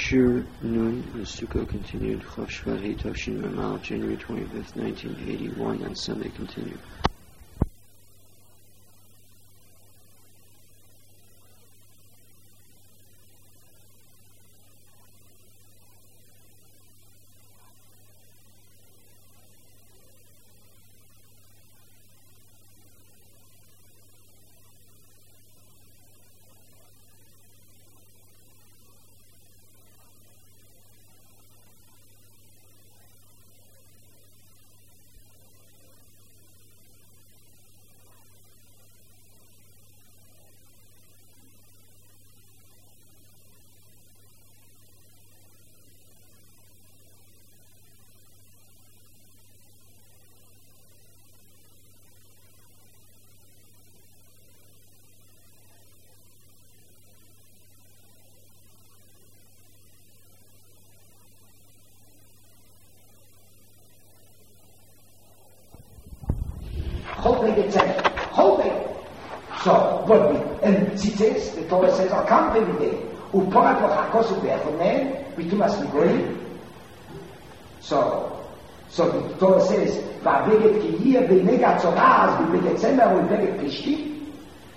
Shir Nun Sukkot continued. Chav Shvat Hei Tavshin Ramal, January 25th, 1981, and Sunday continued. So, what we, and cites, the Torah says, I'll come every day. Uporat v'chakosu be'echonen, bitumas migorim. So the Torah says, v'aveget ki yir b'nega tzoraz, b'bedetzemer u'veget pishti.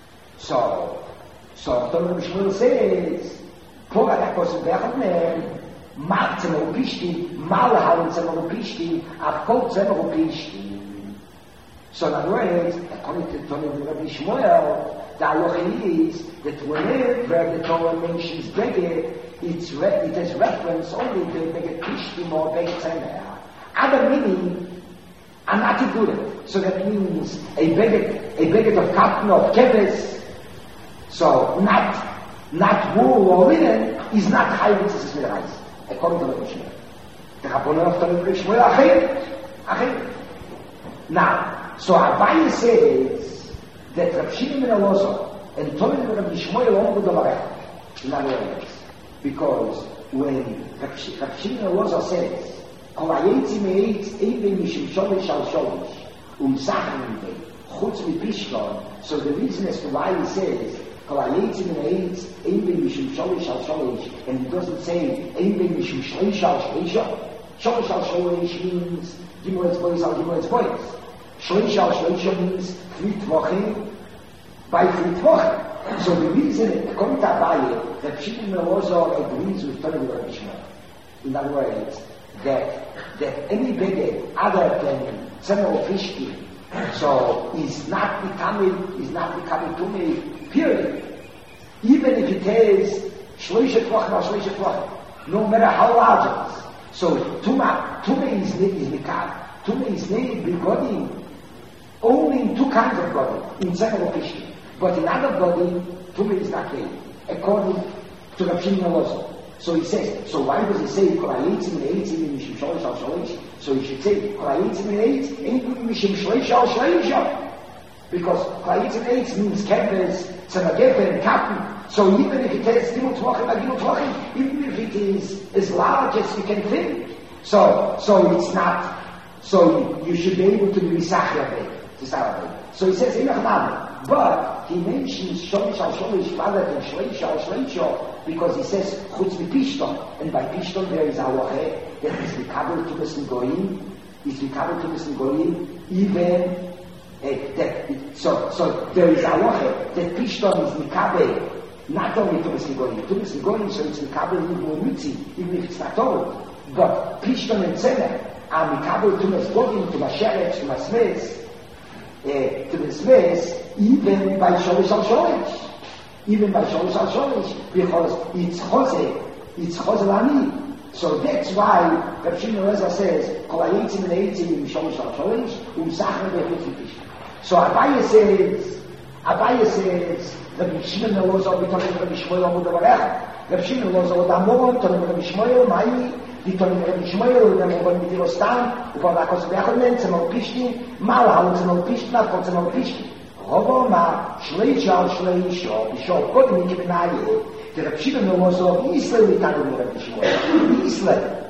So Torah Mishmur says, Porat v'chakosu be'echonen, mar tzemer u'pishti, mar lahal tzemer u'pishti, avkol tzemer u'pishti. So in other words, according to Rabbi Shmuel, the halacha is that whenever the Torah mentions beged, it has reference only to beged pishtim or beged tzemer. Other meaning are not included. So that means a beged of cotton of keves. So not wool or linen is not high mitzvahs mitzvahs. According to Rabbi Shmuel, the Rabbanon of Rabbi Shmuel achir. Now. So Abaye says that Rav Shimon ben Elazar and Torah and Rabbi Shmuel only the Varech. In other words, because when Rav Shimon ben Elazar says, Kol hayetzi me'etz even mishim sholish al sholish sachen be chutz mipishton. So the reason as to why he says Kol hayetzi me'etz even mishim sholish al sholish, and he doesn't say even mishim sholish al sholish. Sholish al sholish means gimel etzbois al gimel etzbois. Shloisha means 3 Tvochim by 3 Tvochim. So the reason, according to Abaye, that Shimon ben Elazar agrees with Torah and Rabbi Shmuel. In other words, that any beged other than Tzemer or Pishti, so is not becoming Tumei, period. Even if it is Shloisha Tvochim or Shloisha Tvochim, no matter how large it is. So Tumei is Nikah. Tumei is made body only in 2 kinds of body, in Tzemer or Pishti. But in other body, Tumei is not made, according to Rav Shimon ben Elazar. So he says, so why does he say, Kol hayetzim me'etzim mishim sholish al sholish? So he should say, Kol hayetzim me'etz, ain't mishim sholish al sholish. Because Kol hayetzim me'etz means keves, Tzemer gefer, and cotton. So even if it has gimel tvachim, even if it is as large as you can think, so it's not. So you should be able to be misachya. So he says, but he mentions sholish al sholish rather than shleish al shleish because he says chutz mipishton, and by pishton there is halacha that is mikabel to the goyim, even so there is halacha that pishton is mikabel not only to the goyim, so it's mikabel even if it's not old, but pishton and tzemer are mikabel to the goyim, to masheretz, to masmez, to the Zmes, even by Sholish al Sholish. Because it's Chose Lani. So that's why Rav Shimon ben Elazar says, Kol hayetzim me'etzim Sholish al Sholish, sachen be'chutz. So Abaye says, Rav Shimon ben Elazar b'torah Rabbi Shmuel amud avarech. Rav Shimon ben Elazar odamon, torah Rabbi Shmuel, mai, b'torah Rabbi Shmuel, odamon b'tirostam, u'vavakos be'achonen, tzemor pishti, mal tzemor pishti, not tzemor pishti. Hobo ma, shleish al shleish, b'shor kodem ikibnaye, the Rav Shimon ben Elazar, Yisrael l'tanu Rabbi Shmuel, Yisrael.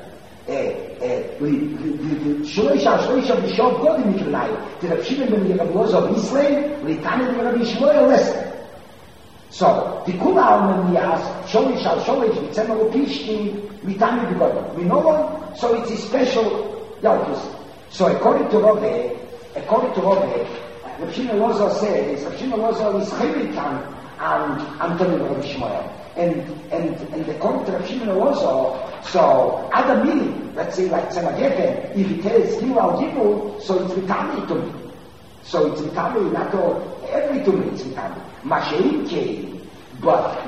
Shleish al shleish, b'shor kodem ikibnaye, the Rav Shimon ben Elazar, Yisrael l'tanu Rabbi Shmuel, listen. So, die Kula-Almanias, Sholish al-Sholish, with Tzemach Pishtim, with Tami B'Godom. We know one, so it's a special Yalkus. So according to Rove, Rav Shimon Lozo says, Rav Shimon Lozo is Chevitan and Antonin Rav Shmuel. And according to Rav Shimon Lozo, so other meaning, let's say like Tzemach Geffen, if it has Gimel Gimel, so it's Vitami to me. So it's Vitami, not all, every to me it's Vitami. Mashein came, but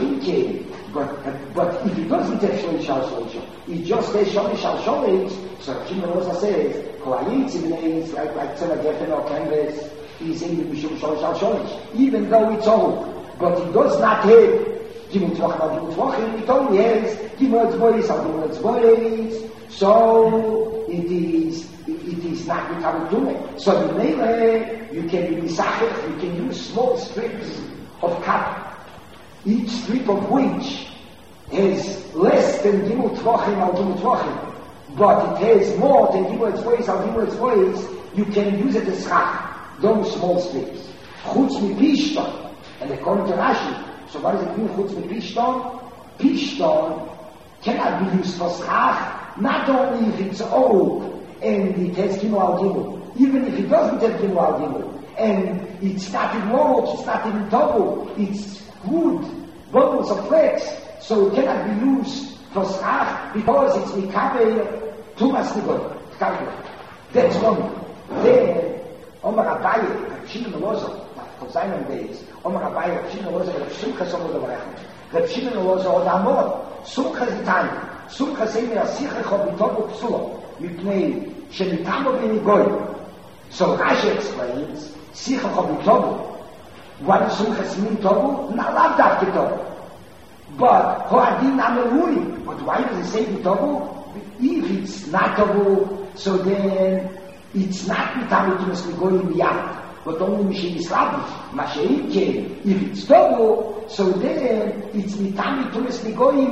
if it doesn't have Sholish al-Sholish, it just says Sholish al-Sholish, so Rav Shimon Lozo says, Kolayim Tzibneis, like Tzemach Geffen or Canvas, he's in the Mishum Sholish al-Sholish, even though it's old, but it does not have Gimel Tvachim, it only has Gimel Tzbois, Gimel Tzbois, so it is not becoming Tumeh. So the Meile, you can be Misachef, you can use small strips of cotton, each strip of which has less than Gimel Tvachim or Gimel Tvachim, but it has more than Gimel Tzbois or Gimel Tzbois, you can use it as Chach, those small strips. Chutz mi Pishton, and according to Rashi, so what does it mean, Chutz mi Pishton? Pishton cannot be used for Schach, not only if it's old and it has Gimel al Gimel, even if it doesn't have Gimel al Gimel, and it's not in Lorok, it's not in Tobu, it's wood, bundles of flax, so it cannot be used for Schach because it's Mikabel Tumas Nigod. That's one. Then, Omar Abaye, Rav Shimon Lozo, for seinen days, Omar Abaye, Rav Shimon Lozo, Rav Simcha Somo Dovarechim. Rav Shimon Lozo, Od Amor, Sumcha Zitani, Sumcha Seimi Asichecho Bitobu Psulo, Mipnei Shenitamo B'Nigoy. So Rashi explains, Sichecho Bitobu. What is Sumcha Seimi Tobu? Not Lav Davke Tobu. But Hoadin Amelui. But why does it say Bitobu? If it's not Tobu, so then it's not Mitami Tumas Nigoy Miyad. But only Mishin Islavish, Mashein came. If it's Tobu, so then it's Mitami Tumas Nigoy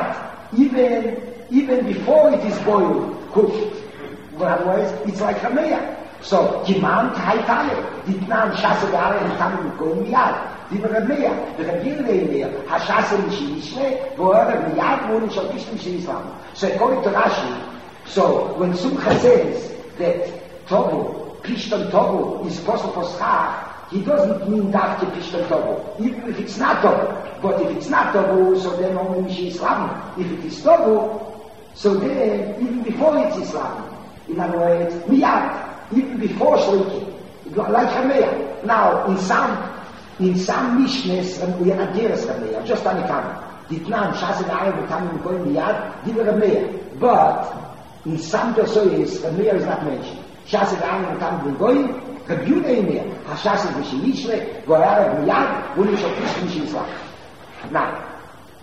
Miyad, even before it is boiled, cooked. Otherwise, it's like Hameya. So, Kiman Haitale, Ditnan Shase Gare and Mitami Nigoy Miyad. Die Hameya, the Regierlein, Hashase Mishin Ishle, wherever Miyad wouldn't show Mishin Islam. So, according to Rashi, so when Sumcha says that Tobu, Pishton Tobu is possible for Schach, he doesn't mean that to Pishton Tobu, even if it's not Tobu. But if it's not Tobu, so then only Mishin Islam. If it is Tobu, so then even before it's Islam. In other words, Miyad, even before Shlikim, like Hameya. Now, in some Mishnes, we are Ageres Hameya, just on the camera. Ditnan, Shase Gare, Vitami Nigoy Miyad, Diva Hameya. But in some Dosoyes, Hameya is not mentioned. Shase Gare, Vitami Nigoy, Rebuke Hameya. Hashase Mishin Ishle, Goyara Miyad, Wunish of Mishin Islam. Now,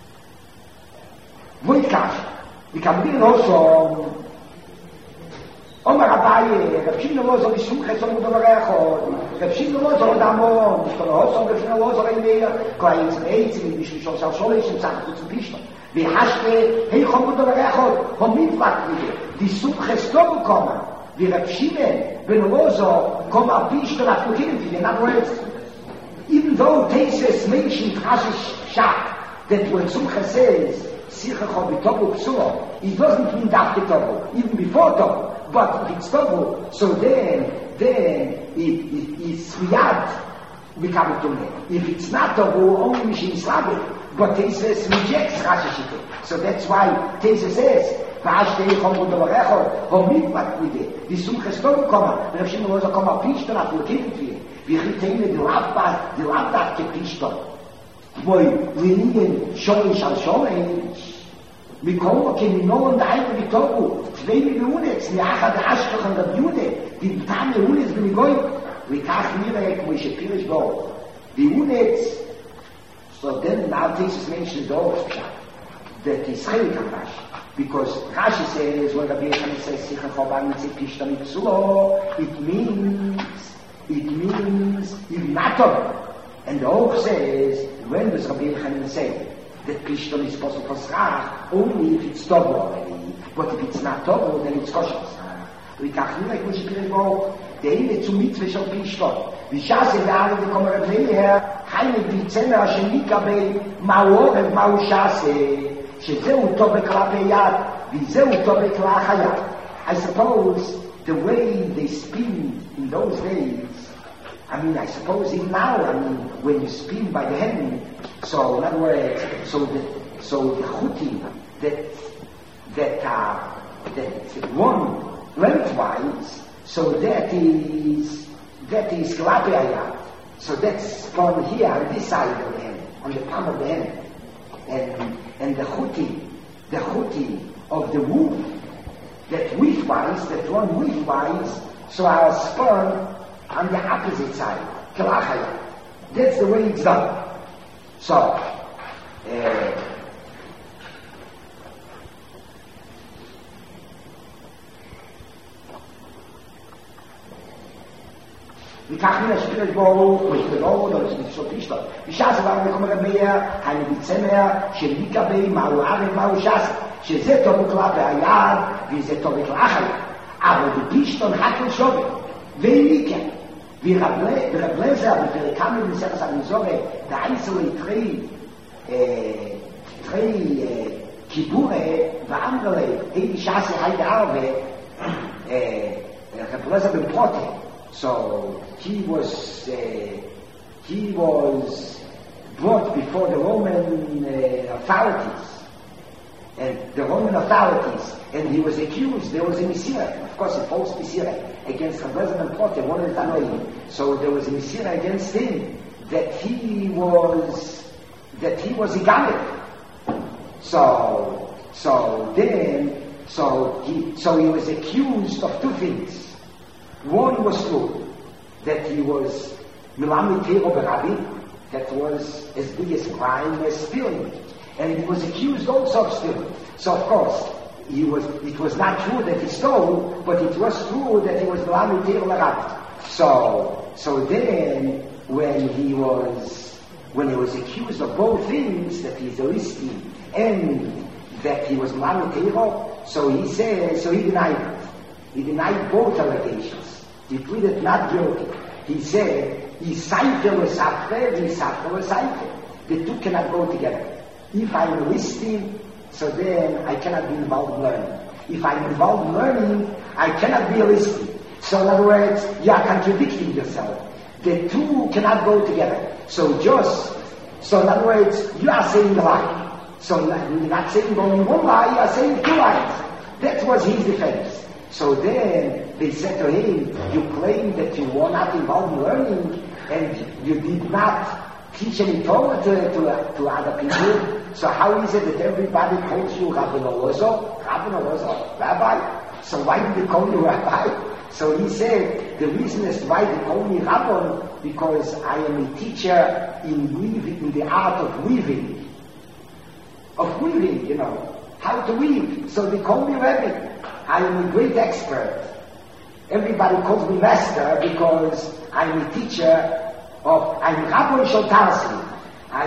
Voitkash, we can begin also Omar Abaye, Rav Shimon Lozo, Sumcha Somo Dovarechim, Rav Shimon Lozo, Damon, Shkolohosom, Rav Shimon Lozo, Reimeya, Kolayim Tzimeitzim, Mishum Shol Sholish, and Tzach Chutz Pishton. Vi Hashke, Hei Chomo Dovarechim, Homiflat Vide, die Sumcha Somo kommen, wie Rav Shimon, Ben Lozo, Koma Pishton, Aflukin, in other words, even though Teses mentioned Hashish Shach, that when Sumcha says, Sichecho Bitobu Psulo, it doesn't mean that Tobu, even before Tobu. But if it's Tobu, so then it's Miyad becoming Tumeh. If it's not Tobu, only Mishin Slavic. But Tesis rejects Rashi Shiteh. So that's why Tesis says, V'ashtei Chomu Dovarecho, Homikvat Vide, die Sumches Tobu kommen, Rav Shimon Lozo kommen Pishton, Aflukin Vide, V'chiteine die Lavdat Pishton. Voi Linien Sholish al-Sholish, Mikolo Kemino und Eifer Vitobu, 2 Millionen, Miachad Ashkach und Rav die Tame Unes bin ich goi, Vikach Mirek, Moshe Pirish Bo, die Unes, so then now this mentions those, that is Chelik Rashi, because Rashi says, when Rabbi Yechon says, Sicha Choban Mitzit Pishtam Ipsulo, it means, Ivnatov. And the Oach says, when does Rabbi Yechon say that Pishton is possible for Schach, only if it's Tobu already. But if it's not Tobu, then it's kosher for Schach. We can't like Moshe Pirish Bo, the Eine zu Mitzvah shel Pishton. Wie Shase Gare, die kommen Rabbi her, חייב ביצנה שניקבל מהו עורב, מהו שעשה, שזהו טוב כלפי יד, וזהו טוב כלפי יד. I suppose the way they spin in those days, I suppose even now, when you spin by the hand, so in other words, so the chutim that one lengthwise, so that is kalape ayat. So that's from here on this side of the hand, on the palm of the hand, and the chutim of the woof, that widthwise, that one widthwise, so our sperm on the opposite side, kalachaya. That's the way it's done. So, wie kann ich das Spiel bauen, wo ich belohne, oder ist nicht so tisch dort. Wie schaße war, wir kommen mehr, eine Dezember, שניקבל, מהו ערב, מהו שעשה, שזה טוב וכלפי היד, וזה טוב וכלפי היד. אבל בפישטון הכל שווה, ואיניקה. ורב לזר, בפרקם במסכת המזורת, דאיסולי תרי כיבורה, ואמרלי, הידי שעשה היידה הרבה, רב לזר בן פרוטה. So he was brought before the Roman authorities, and he was accused. There was a misira, of course, a false misira against President Potter, one of the Tanoim. So there was a misira against him that he was a Galit. So he was accused of two things. One was true, that he was Milamid Tero Barabi, that was as big as crime as stealing. And he was accused also of stealing. So of course, it was not true that he stole, but it was true that he was Milamid Tero Barabi. So then, when he was accused of both things, that he's a listing, and that he was Milamid Tero, so he denied it. He denied both allegations. He pleaded not guilty. He said, Yisayfe l'safre, Yisafre l'sayfe. The two cannot go together. If I'm listening, so then I cannot be involved in learning. If I'm involved in learning, I cannot be listening. So in other words, you are contradicting yourself. The two cannot go together. So in other words, you are saying a lie. So you're not saying only one lie, you are saying two lies. That was his defense. So then they said to him, you claim that you were not involved in learning and you did not teach any Torah to other people. So how is it that everybody calls you Rabbi Olozo, Rabbi? So why did they call you Rabbi? So he said, the reason is why they call me Rabbi, because I am a teacher in the art of weaving. How to weave. So they call me Rabbi. I am a great expert. Everybody calls me master because I'm a teacher I'm Rabbi Shotarsi. I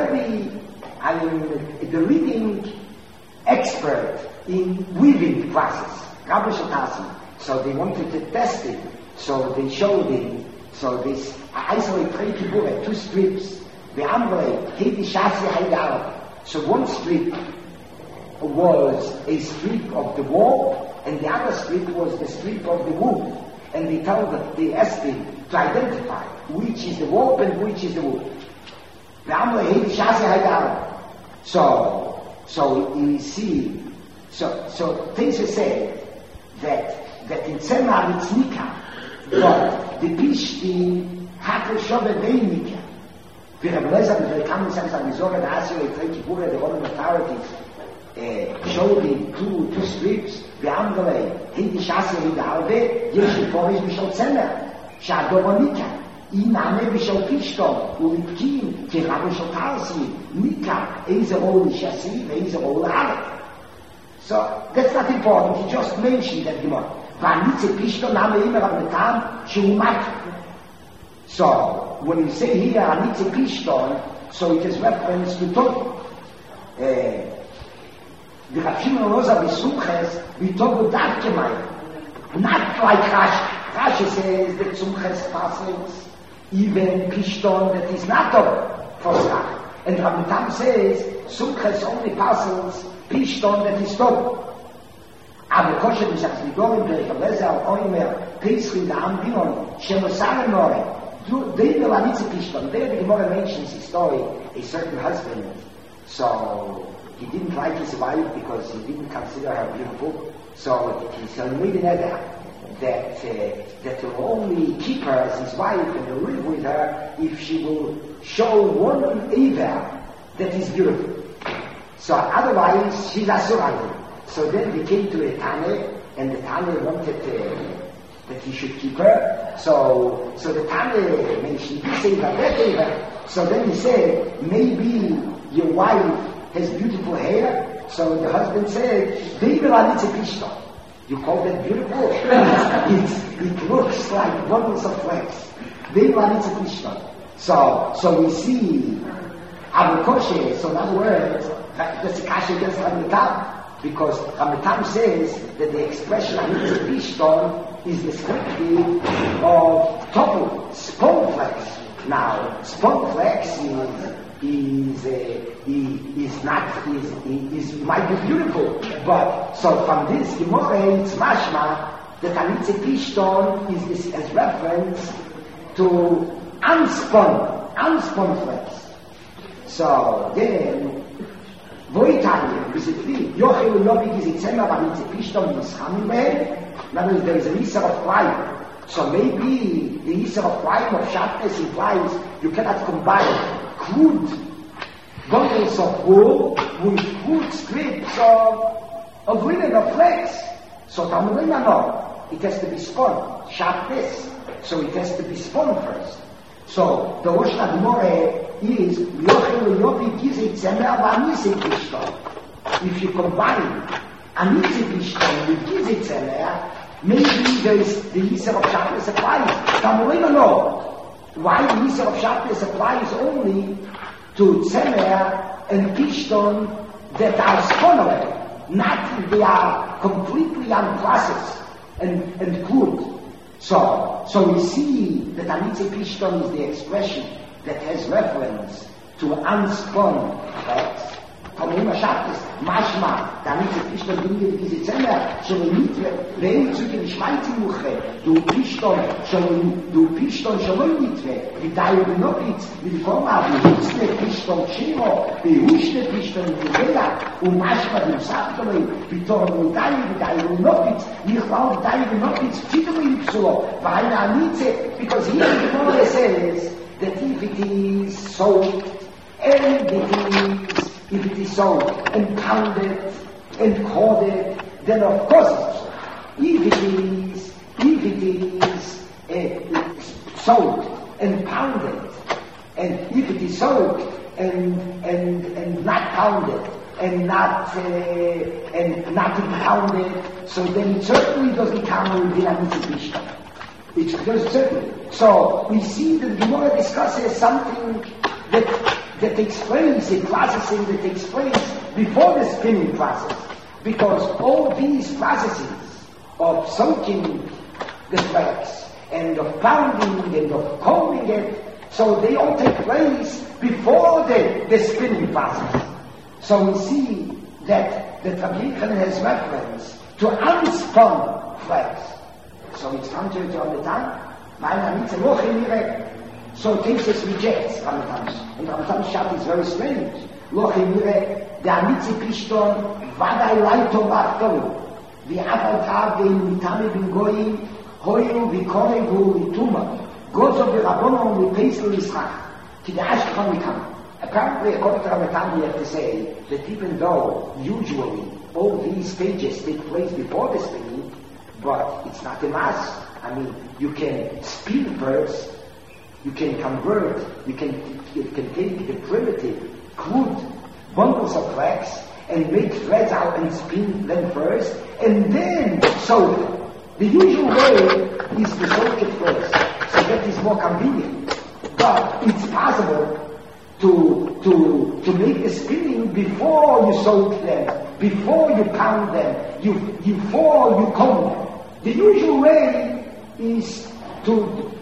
am the leading expert in weaving process. Rabbi Shotarsi. So they wanted to test it. So they showed him. So this, I isolate two strips. The Ambre, Hedi Shasi Haidar. So one strip was a strip of the wall, and the other strip was the strip of the wood. And they asked him to identify which is the wall and which is the wood. So you see, so things are said that in Tzemar it's Nika, but the Pishti had to show the Nika. The Roman authorities showed him two strips, ואמרלי, הייתי שעשה להרבה, יש לפורש בשביל צמר, שהדורו ניקה, אם נענה בשביל פישטון, ובפקים, כרבו של תרסי, ניקה, איזה רול שעשי ואיזה רול לעלה. So, that's not important, he just mentioned that Gemara. והניצה פישטון נעמה אימר הבנתם, שהוא מק. So, when you say here, הניצה פישטון, so it is reference to Torah. The Rav Shimon Loza B'Sumches B'Togu Davkemai, not like Rashi. Rashi says that Sumches passes even Pishton that is not top for Zrach. And Rambam says, Sumchas only parcels Pishton that is top. Aber kosher is as we go in the Lezer Oimer, Pesri, the Ambinon, Shemosare More, they will have Pishton. There the Gemara mentions the story, a certain husband. So he didn't like his wife because he didn't consider her beautiful. So he made an order that will only keep her as his wife and will live with her if she will show one Eva that is beautiful. So otherwise she's Asura. So then he came to the Tane, and the Tane wanted that he should keep her. So the Tane mentioned this Eva, that Eva. So then he said, maybe your wife has beautiful hair. So the husband said, David Alitze Pishton. You call that beautiful? it looks like bundles of flax. David Alitze Pishton. So we see Avokoshe. So in other words, that's a kasha against Ramitam. Because Ramitam says that the expression Alitze Pishton is descriptive of total spawn flax. Now, spawn flax might be beautiful, but so from this Gemara it's mashma that Alitze Pishton is this as reference to unspun flax. So then Voitanya, is it free? Yochel Yobik is it Zema Alitze Pishton is Hamimeh? That means there is an Isser of fire. So maybe the Isser of fire of sharpness implies you cannot combine crude bundles of wool with crude strips of linen or flax. So Tamarina, no. It has to be spun. Sharpness. So it has to be spun first. So the Rosh Hashanah is Yochel Yopi Gizit Zemer V'Anise Pishton. If you combine Anise Pishton with Gizit Zemer, maybe there is the Yisr of sharpness applies. Tamarina, no. Why the Yisr of sharpness applies only to Zemer and Pishton that are spun already, not they are completely unprocessed and crude. So we see that Alitze Pishton is the expression that has reference to unspun flax. Kommen Schattes, Mashma, Alitze Pishton Dinge diese Zemer, schon nicht, wenn zu den Schweizimuche, du Pishton schon nicht, wie David Nopitz, wie die Forma, wie Hutzne Pishton Chiro, wie Huschne Pishton Gudela, und Mashma dem Saptore, wie Torno David Nopitz, nicht auch David Nopitz, Titoli Ypsulo, weil Alitze, because here the Gemara says that if it is soaked, and if it is soaked and pounded and corded, then of course it's soaked. If it is soaked and pounded, and if it is soaked and not pounded and not impounded, so then it certainly doesn't count with the Alitze Pishton. It does certainly. So we see that the Gemara discusses something that explains the processing that takes place before the spinning process. Because all these processes of soaking the flax and of pounding and of combing it, so they all take place before the spinning process. So we see that the Rabbi Yochanan has reference to unspun flax. So it's contrary to Rambam. So Tesis rejects Rambam. And Rambam's shot is very strange. The Alitze Pishton Vadai Laito Vachtoru. The Avaltav in Mitame bin Goyim Hoyu Vikoregu Vituma. Gozo Virabonon Vipesel Yisrach. To the Ashkon Mikam. Apparently, according to Rambam, we have to say that even though usually all these stages take place before the spinning, but it's not a mass. I mean, you can spin first, you can convert, you can take the primitive, crude bundles of flax and make threads out and spin them first, and then soak them. The usual way is to soak it first, so that is more convenient. But it's possible to make the spinning before you soak them, before you pound them, before you comb them. The usual way is to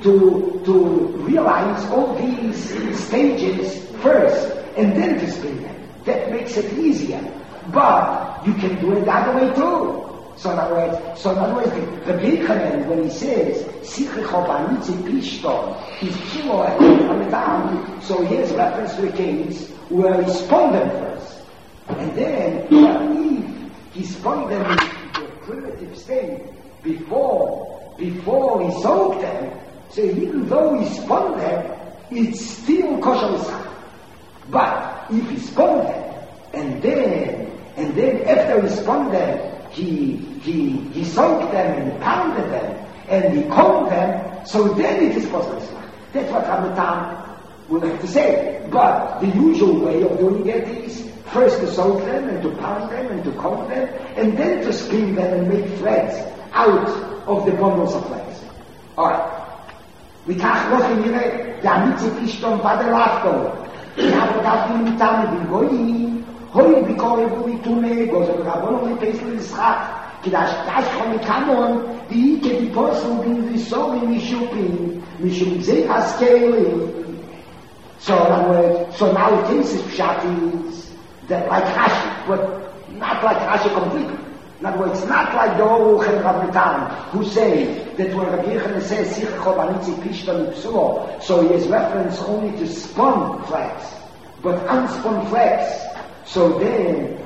to realize all these stages first and then to spin them. That makes it easier. But you can do it the other way too. So in other words, the Yochanan, when he says, Sichecho Banitzi Pishton, he's Kilo on the down, so here's reference to a case where he spun them first. And then, if he spun them into a primitive state before he soaked them, so even though he spun them, it's still kosher l'schach. But if he spun them, and then after he spun them, he soaked them and pounded them and he combed them, so then it is possible. That's what Rambam will have to say. But the usual way of doing it is first to soak them and to pound them and to comb them and then to spin them and make threads out of the bundles of threads. Alright. וכך לא כנראה, והמיצי פשטון בדלפתו. ועבודת במיתם ובגויים, הוי ביקורבו ויתונה, גוזר רבונו לפסל לשחק, כדאש תשכו מקמון, ואיקה דיפוסו בין ויסורים משופים, משום זה הסקלים. So now it is Pshat is that like Rashi, but not like Rashi completely. In other words, it's not like the Oruch and Rav Natan, who say that when Rabbi Yochanan says Sichecho Banitzi Pishton Psulo, so he has reference only to spun flax, but unspun flax. So then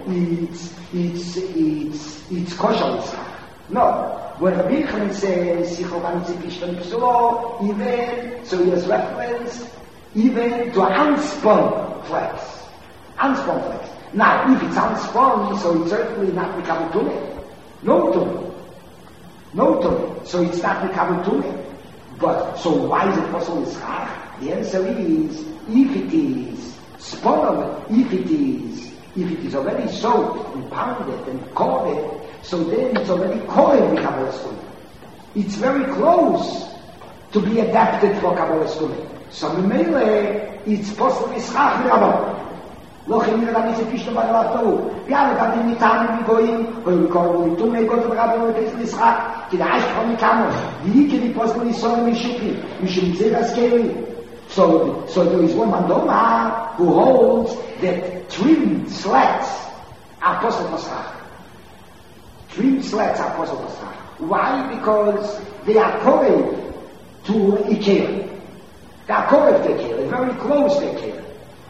it's kosher. No, when Rabbi Yochanan says Sichecho Banitzi Pishton Psulo, even so he has reference even to unspun flax. Unspun flax. Now, if it's unspun, so it's certainly not becoming tummy. No tummy. So it's not becoming tummy. But, so why is it possible to schach? The answer is, if it is spun, if it is already soaked and pounded and coated, so then it's already coated with Kabbalah Stumah. It's very close to be adapted for Kabbalah Stumah. So, it's possible to schach with Rabban. לא חמיר גם איזה פישטו בלבתו, ויאללה גם אם ניתן מגויים, ולקורבו ליתום לגות ורבו לבית לשחק, כי דעש כבר מכמות, ויהי כדי פוסקו ניסון משופים, משום זה רזכרי. So there is one Mandoma who holds that trimmed slats are possible for schach. Trimmed slats are possible for schach. Why? Because they are correct to Ikea. They are correct to Ikea, they're very close to Ikea.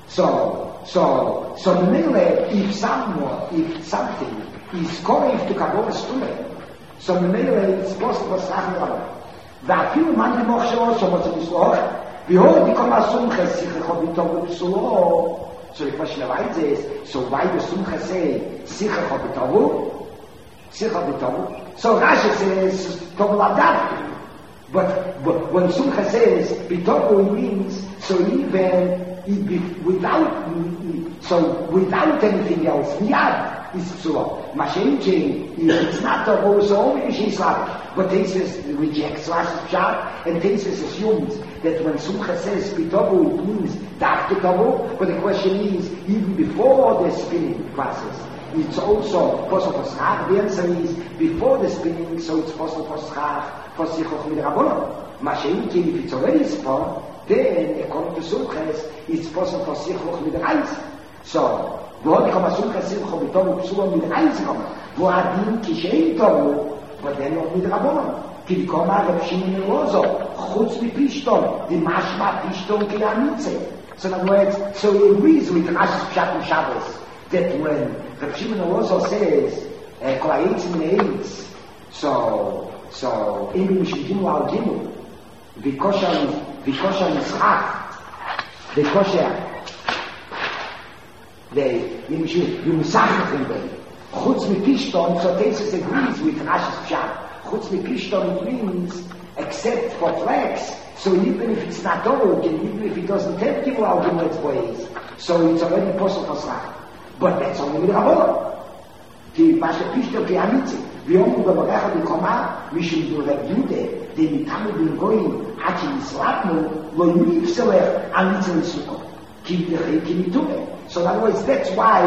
So if something is correct to Kabbalah Stumah, so it's possible to schach Rabban. ואפילו מה נמוך שלו, שמוצא לסלוח, והוא דיקום הסומכה, שיחכו ביטוב בפסולו. So the question of is, so why the Sumcha say, שיחכו ביטובו? שיחכו ביטובו. So Rashi says, טוב לדעת. But when Sumcha says, ביטובו, it means, so even without anything else, miyad is psulo. Mashenche, if it's not Tobo, so only she's Slavic. But Tesis rejects Rashi's Pshat, and Tesis assumes that when Sumcha says Pitobo, it means Dafke Tobo, but the question is, even before the spinning process, it's also possible for schach. The answer is, before the spinning, so it's possible for schach, for Sichoch Midrabanon. Mashenche, if it's already spun, then, according to Sumchas, it's possible for Sichloch with Eins. So, wo die Komma Sumchas Sichloch mit Tobu Psulo mit Eins kommen, wo Adin Kishein Tobu, but then noch mit Rabbonon. Ki die Komma Reb Shimon Lozo, Chutz mi Pishton, die Mashma Pishton ki Amitze. So, in other words, so he agrees with Rashi's Pshat and Shabbos, that when Reb Shimon Lozo says, Kol Ha'etz min Ha'etz, so, Imi Mishvidim Al Gimel, Vikosha Yitzchak, the kosher, you misachach in them. Chutz mi Pishton, so Tesis agrees with Rashi's Pshat. Chutz mi Pishton, it means, except for flax, so even if it's not old, and even if it doesn't have people out in its ways, so it's already possible for schach. But that's only with Rabbanon. כי מה שפישטו כאמיצי, ויום הוא בברך בקומה, משום דורב יהודה, דמיתנו בלגויים, עד שנסלטנו, לא יפסלך אמיצי לסוכו. כי מיתונה. So in other words, that's why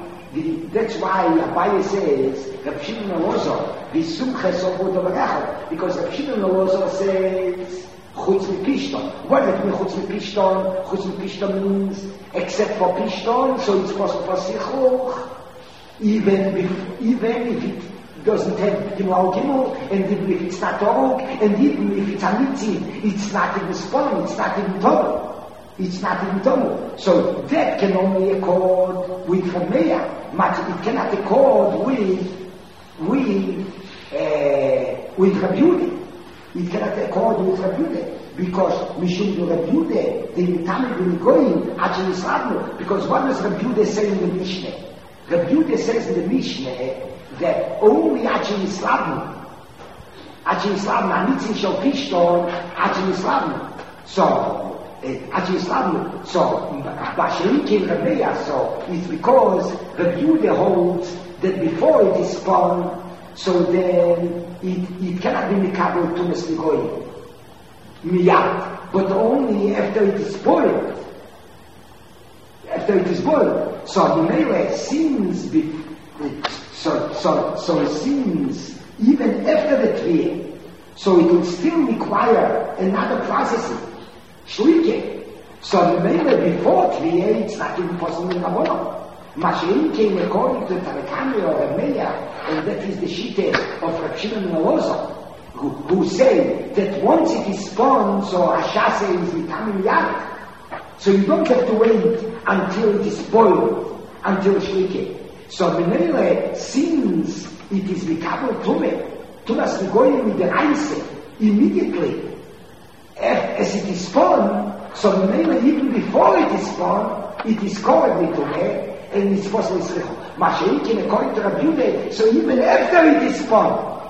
Abaye says, Reb Shimon Lozo, Visumches of Udo Berecha, because Reb Shimon Lozo says, Chutz mit Pishton. What does it mean, Chutz mit Pishton? Chutz mit Pishton means, except for Pishton, so it's possible for Sichuch, even if it doesn't have Gimel Gimel, and even if it's not Toruk, and even if it's Anitzin, it's not even Spon, it's not even Toruk. It's not even Toruk. So that can only accord with Rameya, but it cannot accord with Rabbi Yehuda. It cannot accord with Rabbi Yehuda, because Mishum to Rabbi Yehuda, the Mitamid will go in Achi Yisrael, because what does Rabbi Yehuda say in the Mishnah? Rabbi Yehuda says in the Mishnah that only Achi Yisrael, Anitzin Shel Pishton, Achi Yisrael. So, Achi Yisrael, so, Basharikin Rameya, so, it's because Rabbi Yehuda holds that before it is spawned, so then it cannot be Mikabel Tumas Ligoyim. Miyad. But only after it is spoiled. After it is boiled. So Yimele sins so sins even after the Triyah. So it will still require another processing. Shlike. So Yimele before Triyah, it's not even possible in Rabbanon. Mashiach came according to Tanakami or Rameya, and that is the Shite of Rav Shimon ben Elazar, who say that once it is spawned, so Hashase is becoming Yad. So you don't have to wait until it is boiled, until Shlike. So Menele, since it is Mikabel Tumas Ligoyim with the Reise, immediately, as it is spawned, so Menele, even before it is spawned, it is covered with Tumeh, and it's possible to Mashiach, according to Rabbi Yehuda, so even after it is spawned,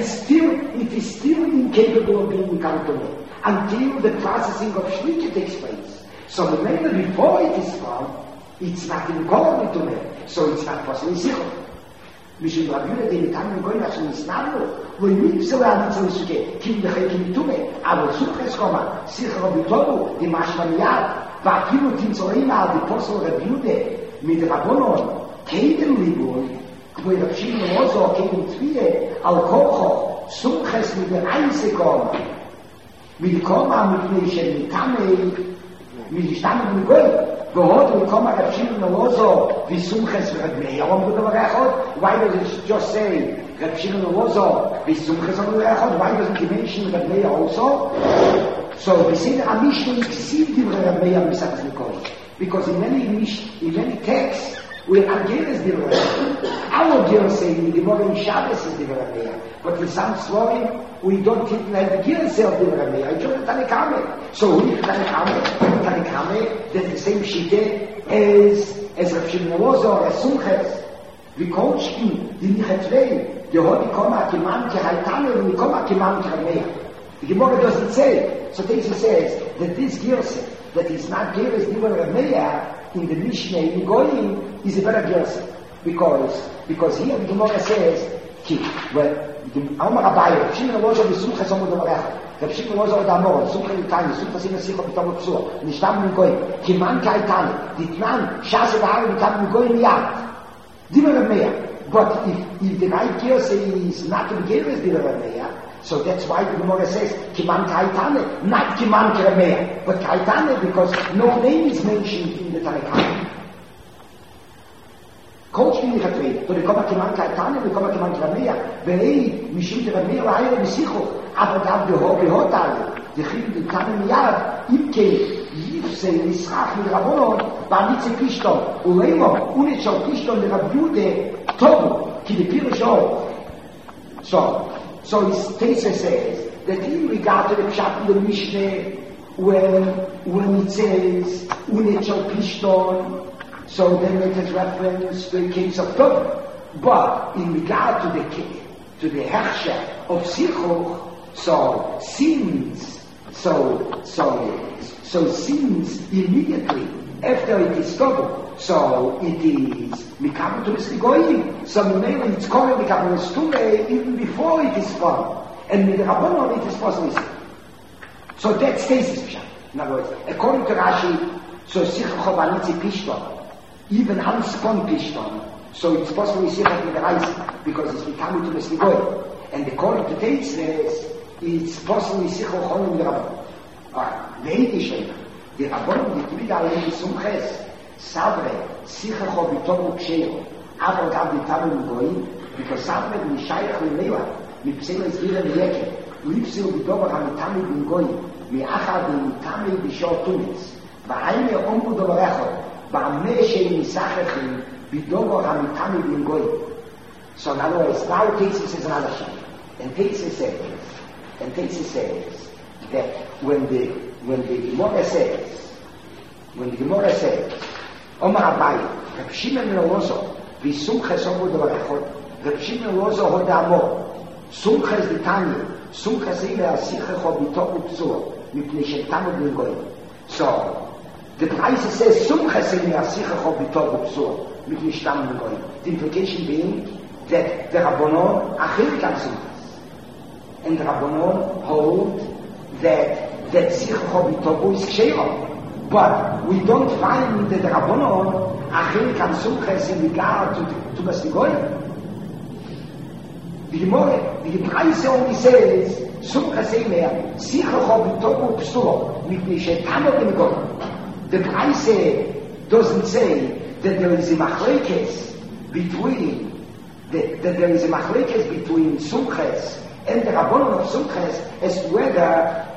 it is still incapable of being Mikabel until the processing of Shlike takes place. So the moment before it is spawned, it's not in covered with Tumeh, so it's not possible to Mishum Rabbi Yehuda, they become going to Nisnablo, when we so are so Shlike, Kim the Chaykim Tumeh, our Suches Koma, Sicher Rabbi Tobu, the Mashmaniyad, Vakilu Tinzorima, the Apostle Rabbi Yehuda, mit Rabbonon, Keiden Libur, wo Rav Shimon ben Elazar Keiden Tviye, Al Kocho, Sumches mit der Reise kommen, mit Koma, mit Nischen, mit Tamei, mit Stamm mit Goy, Gehot, mit Koma Rav Shimon ben Elazar, wie Sumches mit Meir, und der Rechot, why does it just say, Rav Shimon ben Elazar, wie Sumches mit Rechot, why doesn't the mention Rav Meir also? So, we say that Amishnu exceed the Rav Meir, Misach Zikoy. Because in many texts, we are Geras Divra. Our Geras say in the Gemara in Shabbos is Divra Meir. But in some Slorim, we don't even have the Geras of Divra Meir. It's just Tanakame. So who is Tanakame? Tanakame, that's the same Shite as Rav Shimon ben Elazar, as Sumches. We call Shkin, the Nichetvei, the Hodi Koma Kiman Kehaitane, and the Koma Kiman Kehameir. The Gemara doesn't say. So Tesi says that this Geras that is not Geras Divra Rameya in the Mishnah in Goyim is a better Geras. Because here the Gemara says, Amar Abaye, Shimon ben Elazar v'Sumches Amar Domarech, Rav Shimon ben Elazar v'Amor, Sumches v'Tanya, Sumches in Asicha v'Tamot Psua, Nishtam in Goyim, Kiman Ka'itane, Ditnan, Shase v'Hare v'Tam in Goyim Yad, Divra Rameya. But if the right Geras is not in Geras Divra Rameya, so that's why the Gemara says Kiman Kaitane, not Kiman Kerameya, but Kaitane because no name is mentioned in the Tanakh. Coach me the trade, but the Kiman Kaitane, the Kiman Kerameya, Vei Mishum Kerameya, Vayel Misicho, Abadav Behotal, the Chim the Tanamiyad, Imke, Yifse, Nisrach mit Rabbonon, Banitze Pishton, Ulemo, Unitschau Pishton, the Rabbi Yehuda, Tobu, Ki the Pirishon. So his thesis says that in regard to the chapter of the Mishnah, when it says Unechal Pishton, so then it has reference to the case of Tov. But in regard to the Hechsher of Sichuch, so sins immediately after it is Tov. So it is Mikabel Tumas Ligoyim. So maybe it's called Mikabel Tumas even before it is spawned. And with the Rabbanon it is possible. So that stays this Pshat. In other words, according to Rashi, so Sichuch Banitzi Pishton, even unspun Pishton, so it's possible Sichuch with the Reise, because it's Mikabel Tumas Ligoyim. And according to Teitz, it's possible Sichuch with the Rabbanon. Weite Schreiner. Die Rabbonen, die Brüder alle in Sumches, Savre, Sichecho, Bitoru, Ksheo, aber gab die Tamen und Goyim, because Savre, Mishaych und Lewa, mit Pseles Gira Mieke, Lipsi und Bidover haben die Tamen und Goyim, Miachad und Tamen und Bishor Tunis, Vahaime Ombu Dovarecho, Vameshe Misachechim, Bidover haben die Tamen und Goyim. So now Tesis is another shot. And Tesis says that when the Gemara says, Omar Abai, Reb Shimon Lozo, Visumches Ombu Dovarechot, Reb Shimon Lozo Hodamo, Sumches Ditani, Sumches Ile Asichecho Bitoku Pzur, Mipnei Shetamu B'Goyim. So, the price says Sumches Ile Asichecho Bitoku Pzur, Mipnei Shetamu B'Goyim. The implication being that the Rabbanon are Chilik Sumches. And the Rabbanon hold that Sichecho Bitoku is Ksheiro. But we don't find that the Rabbanon are Chilik Sumches in regard to Tumas B'Goyim. The Price only says, Sumches Eimer, Sichecho Bitoku Psuro, Mipnei Shetamu B'Goyim. The Price doesn't say that there is a machlekes between Sumches and the Rabbanon of Sumches as to whether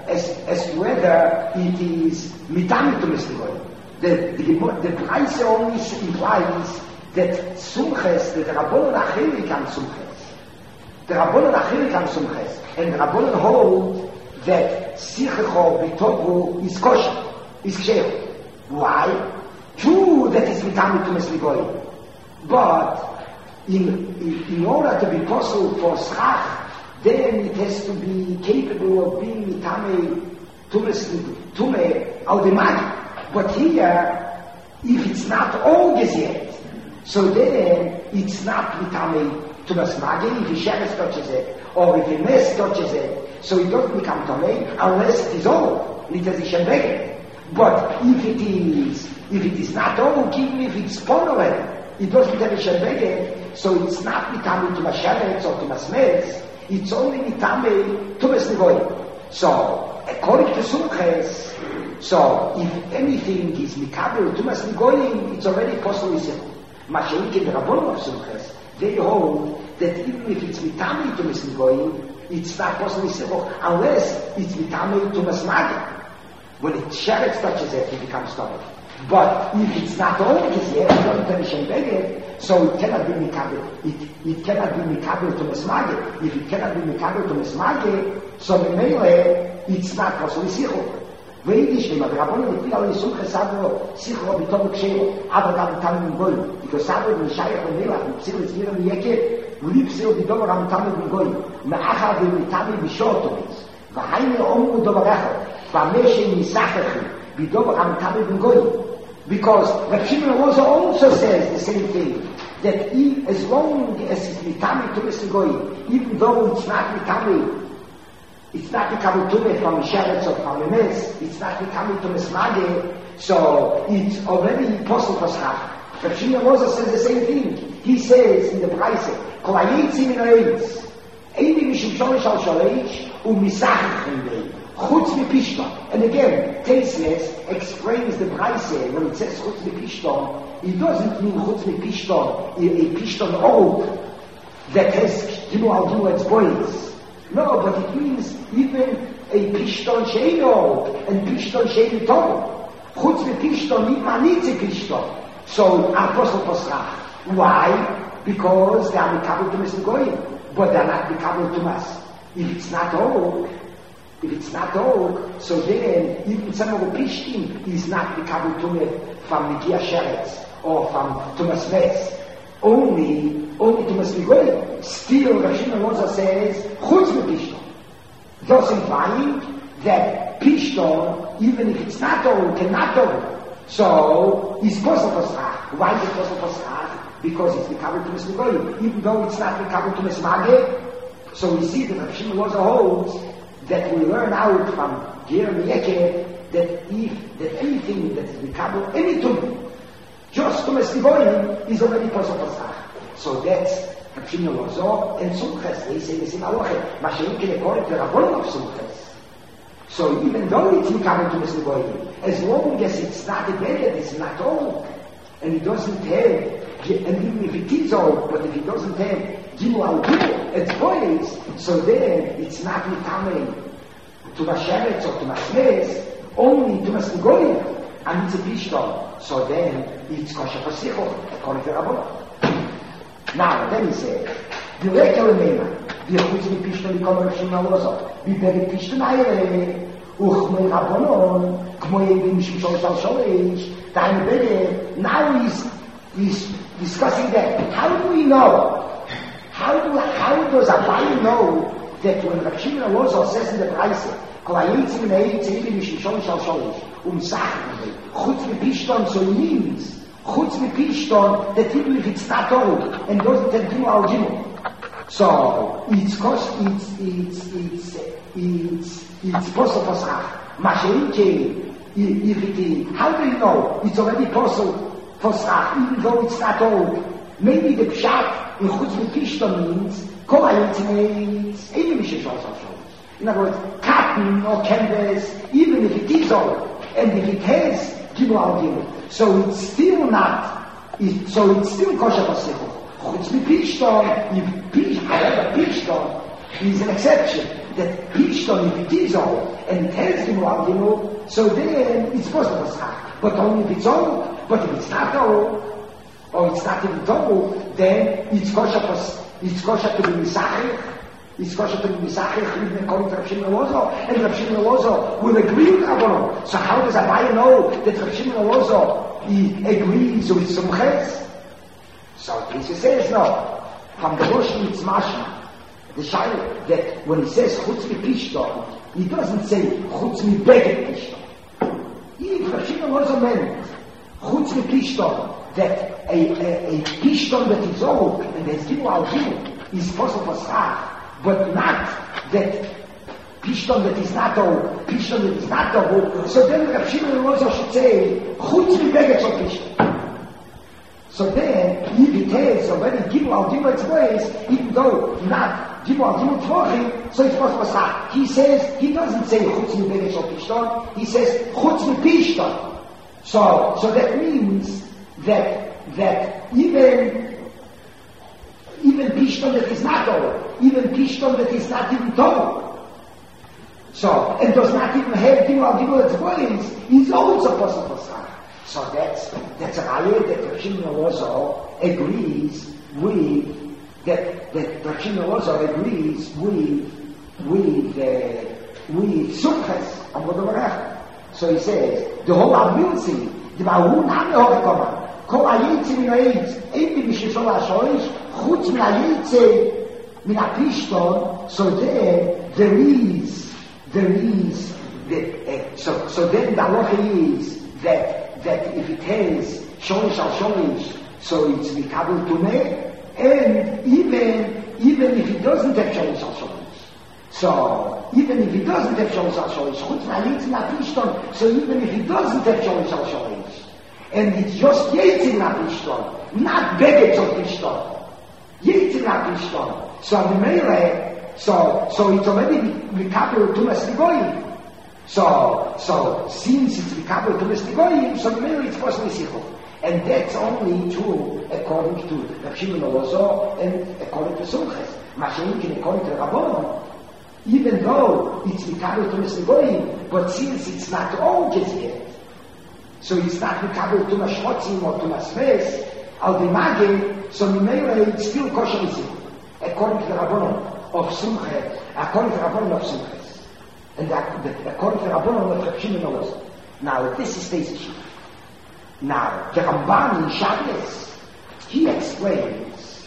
it is Mitami Tumas B'Goyim. The Price only implies that Sumches, that the Rabbanon are Chilik on Sumches. The Rabbanon are Chilik on Sumches, and the Rabbanon hold that Sichecho Bitoku is kosher, is ksher. Why? True that it's Mitami Tumas B'Goyim, but in order to be possible for Schach, then it has to be capable of being Mitami Tumas Tume Audemagi. But here, if it's not always yet, so then it's not Mitami Tumas Magi, if a Sheretz touches it, or if a Mes touches it, so it doesn't become Tomei unless it is old, it is a Shembege. But if it is not old, even if it's Ponore, it doesn't have a Shembege, so it's not Mitami Tumas Sheretz or Tumas Mes, it's only Mitami Tumas B'Goyim. So, according to Sumches, so if anything is Mikabel Tumas B'Goyim, it's already possible to say. Mashiach in the Rabbanon of Sumches, they hold that even if it's Mitami Tumas B'Goyim, it's not possible to say unless it's Mitami Tumas Magi. When it Sheretz touches it, it becomes Tomei. But if it's not always yet, it doesn't have a Shembege, so it cannot be Mikabel. It cannot be Mikabel Tumas Magi. If it cannot be Mikabel Tumas Magi, so the Meile, it's not possible to say. Veidish, the Rabbanon, the Pila, the Sumches, Sichecho Bitoku Ksheo, aber dann Mitami B'Goyim. Because Savre, the Mishaych and Lewa, the Pseles Gira Mieke, Lipsi und Bidover haben Mitami B'Goyim. Me'achar Mitami Bishor Tunis. Vahaime Ombu Dovarecho. Vameshe Misachechim. Bidover haben Mitami B'Goyim. Because Reb Shimon also says the same thing, that as long as it's Mitami Tumas B'Goyim, even though it's not Mitami Tume from Sheretz or from Mes, it's not Mitami Tumas Magi, so it's already possible for Schach. Reb Shimon also says the same thing. He says in the Price, Kol Hayetzim min Ha'etz, Eini Mishum Sholish al Sholish, U'misachechim Bei. Chutz Mipishton. And again, Tesis explains the Price when it says Chutz Mipishton. It doesn't mean Chutz Mipishton, a Pishton old that has, how do its boils. No, but it means even a Pishton Shein old and Pishton Shein Tov. Chutz Mipishton, Manitze Pishton. So, Apostle Paschach. Why? Because they are Mikabel Tumas B'Goyim, but they are not Mikabel Tumas. If it's not old, so then even some of the Pishtim is not Mikabel Tumas from Migia Sheretz or from Tumas Mes. Only Tumas B'Goyim. Still, Reb Shimon also says, Chutz Mipishton. Thus implying that Pishton, even if it's not old, cannot old. So, it's possible for Schach. Why is it possible for Schach? Because it's Mikabel Tumas B'Goyim. Even though it's not Mikabel Tumas Magi, so we see that Reb Shimon also holds that we learn out from Jeremiah that anything that is Mikabel, any Tum, just Tumas B'Goyim is already possible for Schach. So that's Reb Shimon also, and Sumches, they say the same halacha. Mashiach according to the Rabbanon of Sumches. So even though it's coming to Mr. Boyd, as long as it's not embedded, it's not old, and it doesn't have, and even if it is old, but if it doesn't have Gimel al Gimel, it's boys, so then it's not coming to Masheretz or to Masmes, only to Mr. Goyim, and it's a Pishton. So then it's kosher for Sichot, according to Rabbah. Now, then he says, the regular name, the Chutz mi Pishton, the Komer Shimon Lozo, the Beri Pishton Ayre, Uchmei Rabbonon, Kmoye Bim Shimshon Shal Sholish, Daim Beri, now he's discussing that. How do we know? How does Abaye know that when Rav Shimon Lozo says in the Braise, Kol Hayitzim Ne'itzim Bim Shimshon Shal Sholish, Sachim, Chutz mi Pishton, so it means, Chutz mi Pishton, that even if it's not old, and doesn't have Gimel al Gimel. So, it's possible for Schach. Mashenike, if it is, how do you know? It's already possible for Schach, even though it's not old. Maybe the Pshat in Chutz mi Pishton means, Kol Hayitzim Ne'itzim Bim Shimshon Shal Sholish. In other words, cotton or canvas, even if it is old, and if it has Gimel al Gimel, so it's still kosher for Sichot. Chutz mi Pishton, however, Pishton is an exception. That Pishton, if it is old, and it has Gimel al Gimel, so then it's possible for Schach. But only if it's old, but if it's not old, or it's not even old, then it's kosher to be Misachich. It's kosher to be Misachich, even according to Rav Shimon Lozo, and Rav Shimon Lozo will agree with Rabbanon. So how does Abaye know that Rav Shimon Lozo he agrees with Sumches? So he says no. From the Rosh it's Mashma, the Shaila, that when he says Chutz mi Pishton, he doesn't say Chutz mi Beged Pishton. If Rav Shimon Lozo meant Chutz mi Pishton, that a Pishton that is old and has Gimel al Gimel is possible for Schach, but not that Pishton that is not old, Pishton that is not old. So then Rav Shimon Lozo should say, Chutz mi Beged Shal Pishton. So then, if it has already Gimel al Gimel its ways, even though not Gimel al Gimel Tvochim, so it's possible for Schach. He says, he doesn't say Chutz mi Beged Shal Pishton, he says Chutz mi Pishton. So that means that even Pishton that is not old, even Pishton that is not even told, so, and does not even have Gimel al Gimel its ways, is also possible for Schach. So that's a raya that Rav Shimon Lozo agrees with, that Rav Shimon Lozo agrees with Sumches on Bodovarech. So he says, the whole Amilzi, the Bahun Hamehorikoma, Kol Hayitzim Ne'itzim Bim Shimshon Shal Sholish, Chutz mi Hayitzim min HaPishton, so there is, so then the halacha is that if it has Sholish al Sholish, so it's Mikabel Tumeh, and even if it doesn't have Sholish al Sholish, so even if it doesn't have Sholish al Sholish, Chutz mi Hayitzim min HaPishton, so even if it doesn't have Sholish al Sholish, and it's just Yitzim min HaPishton, not Beged Shal Pishton, Yitzim min HaPishton, so the Meire, so it's already Mikabel Tumas Ligoyim. So since it's Mikabel Tumas Ligoyim, so the Meire it's possible Sichot. And that's only true according to Rav Shimon Lozo and according to Sumches. Mashenkin according to Rabbanon, even though it's Mikabel Tumas Ligoyim, but since it's not old yet, so it's not Mikabel Tumas Shmotzim or Tumas Ves, Al Bimage, so the Meire it's still kosher Sichot. According to the Rabbanon of Sumches, according to the Rabbanon of Sumches. And according to the Rabbanon of Rav Shimon Lozo. Now, this is Teisishim. Now, the Ramban in Shabbos, he explains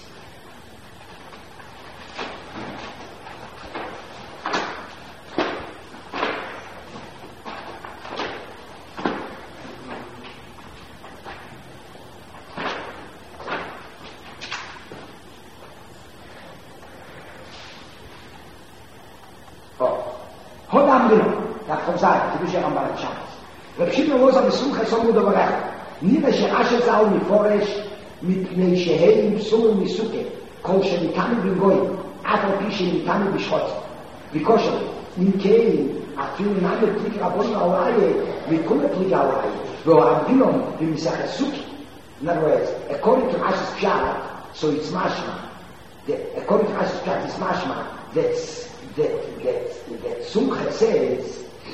that comes out, the Bishop Ramban in Shabbos. Rav Shimon Lozo Mesumches Omud Avarech. נראה שזהו מפורש מפני שהם פסולים מסוכה כל שניתנו בגויים אף על פי שניתנו בשחוץ וכושר אם כן אפילו נעד פליג רבון העליי, מכל הפליג העליי, והרביnom במסכת סוכי. In other words, according to Rashi's Pshat, so it's mashma. According to Rashi's Pshat, it's mashma. That Sumcha says,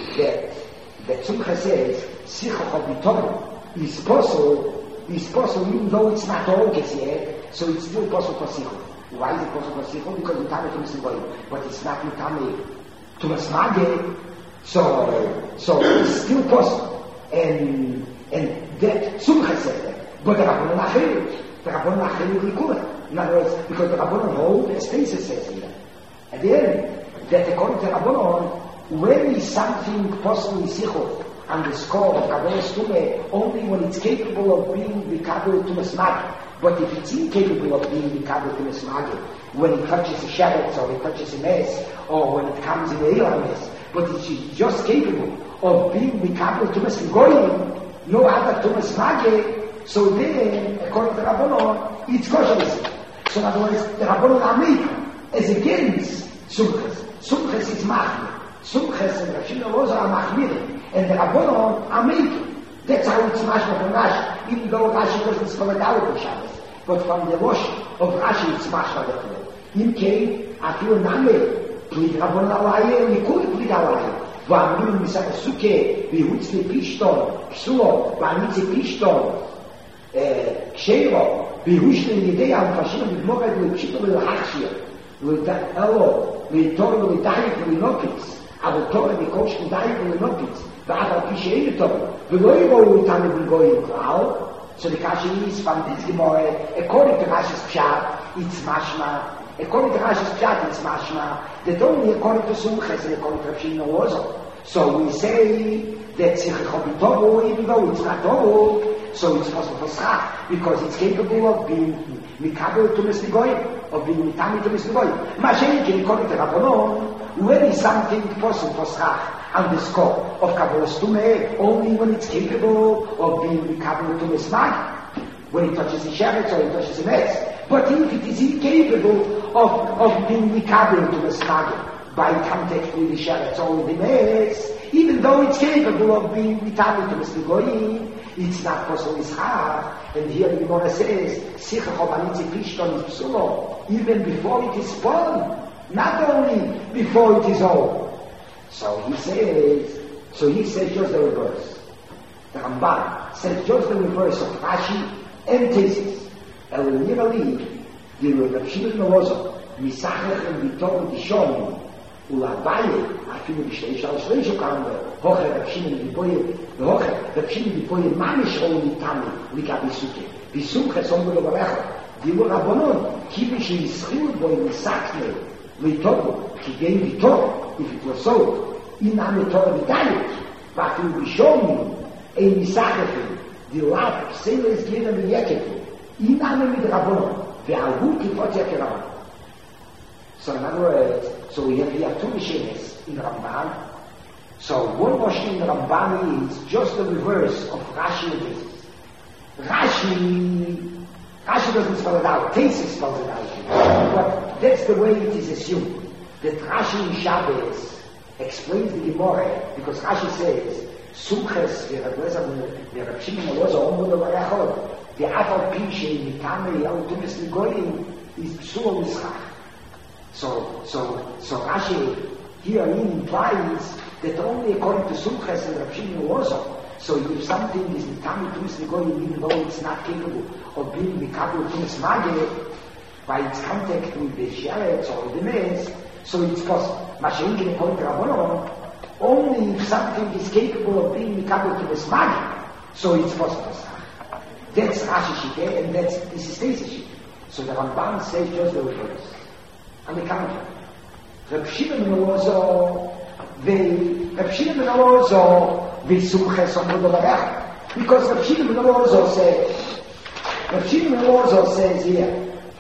Sicha Chobitom is possible even though it's not Orkes yet, so it's still possible for Sicha. Why is it possible for Sicha? Because Mitame to Misligoyim. But it's not Mitame to Masmage, so it's still possible. And that Sumcha says that. But the Rabbanon Achelu Likura. In other words, because the Rabbanon hold, as Tesis says here, at the end, that according to Rabbanon, when is something possible in Sichot, on the score of Kabbalah Stume, only when it's capable of being Mikabel to Mesmage. But if it's incapable of being Mikabel to Mesmage, when it touches a Sheretz, or it touches a mess, or when it comes in a Elah mess, but it's just capable of being Mikabel to Mesmage, no other to Mesmage, so then, according to Rabbanon, it's kosher. So in other words, the Rabbanon America is against Sumches. Sumches is Machmir. Sumches and Rav Shimon Elazar are Machmir. And the Rabbanon America. That's how it's Mashma from Rashi. Even though Rashi doesn't spell it out of Shabbos. But from the Rosh of Rashi, it's Mashma that way. In case, after Name, Plig Rabbanon Alaye, and Likud Plig Alaye. ואמרים מסכת סוכה, ויהוץ לפישטון, פסולו, ואמיץ לפישטון, כשרו, ויהוש לידי המפשים לגמור את לפשיטו ולהכשיר, אלו, לתור ולדייק ולנוקיץ, אבל תור וכל שדייק ולנוקיץ, ועד על פי שאין תור, ולא יראו אותם בגויים כלל, so the question is from this Gemara, according to Rashi's Pshat, it's mashma. According to Rashi's Pshat, it's mashma. That only according to Sumches and according to Rav Shimon Elazar. So we say that Sichach Bitovu, even though it's not Tovu, so it's possible for Schach, because it's capable of being Mikabel to Mesligoyim, of being Mitami to Mesligoyim. Mashenkin, according to Rabbanon, when is something possible for Schach on the score of Kabbalah Stume, only when it's capable of being Mikabel to Mesmag, when it touches the Sheretz or it touches the Metz. But if it is incapable of being Mikabel to Mesmag, by contact with the Sheretz or with the Metz, even though it's capable of being Mikabel to Mesligoyim, it's not possible in Schach. And here the Gemara says, Sichach Obanitzi Pishton is Psulo, even before it is spawned, not only before it is over. So he says just the reverse. The Ramban says just the reverse of Rashi and Tesis. And we never leave the Rav Shimon Elazar, Misachach and Vitor Dishon, Ulabaye, אפילו בשליש על שליש כאמר, הוכר רב שמעון ביפוי ממש או ניתן לגבי סוכה. בסוכה סומר לו ברך, דימו רבנון, כיוון שיסחילו בו עם מסכנה, ויתורו, כי בין ויתור, ופתרסו, אינם לתור ודלת, ואפילו בשום, אין מסכתם, דילת, סלס גירה ויקתו, אינם מדרבנון, ועלו כפות יקרם. So in other words, so we have two machines in Ramban. So one machine in Ramban is just the reverse of Rashi and Tesis. Rashi doesn't spell it out, Tesis spells it out. But that's the way it is assumed. That Rashi in Shabbos explains the Gemara, because Rashi says, Sumches Rav Shimon Elazar Omru L'Varechot, the Afal Pishe Mikame Yal Tumis Ligoyim is Psulo Mischach. So Rashi here implies that only according to Sumches and Rav Shimon Elazar, so if something is Mikame Tumis Ligoyim, even though it's not capable of being Mikame Tumis Mage, by its contact with the Sheretz or the Metz, so it's possible. Mashenkin according to Rabbanon, only if something is capable of being Mikame Tumis Mage, so it's possible. That's Rashi Shiteh, and this is Tesis Shiteh. So the Ramban says just the reverse. On the contrary, Rav Shimon Elazar, Sumches Omru L'Varech, because Rav Shimon Elazar says here,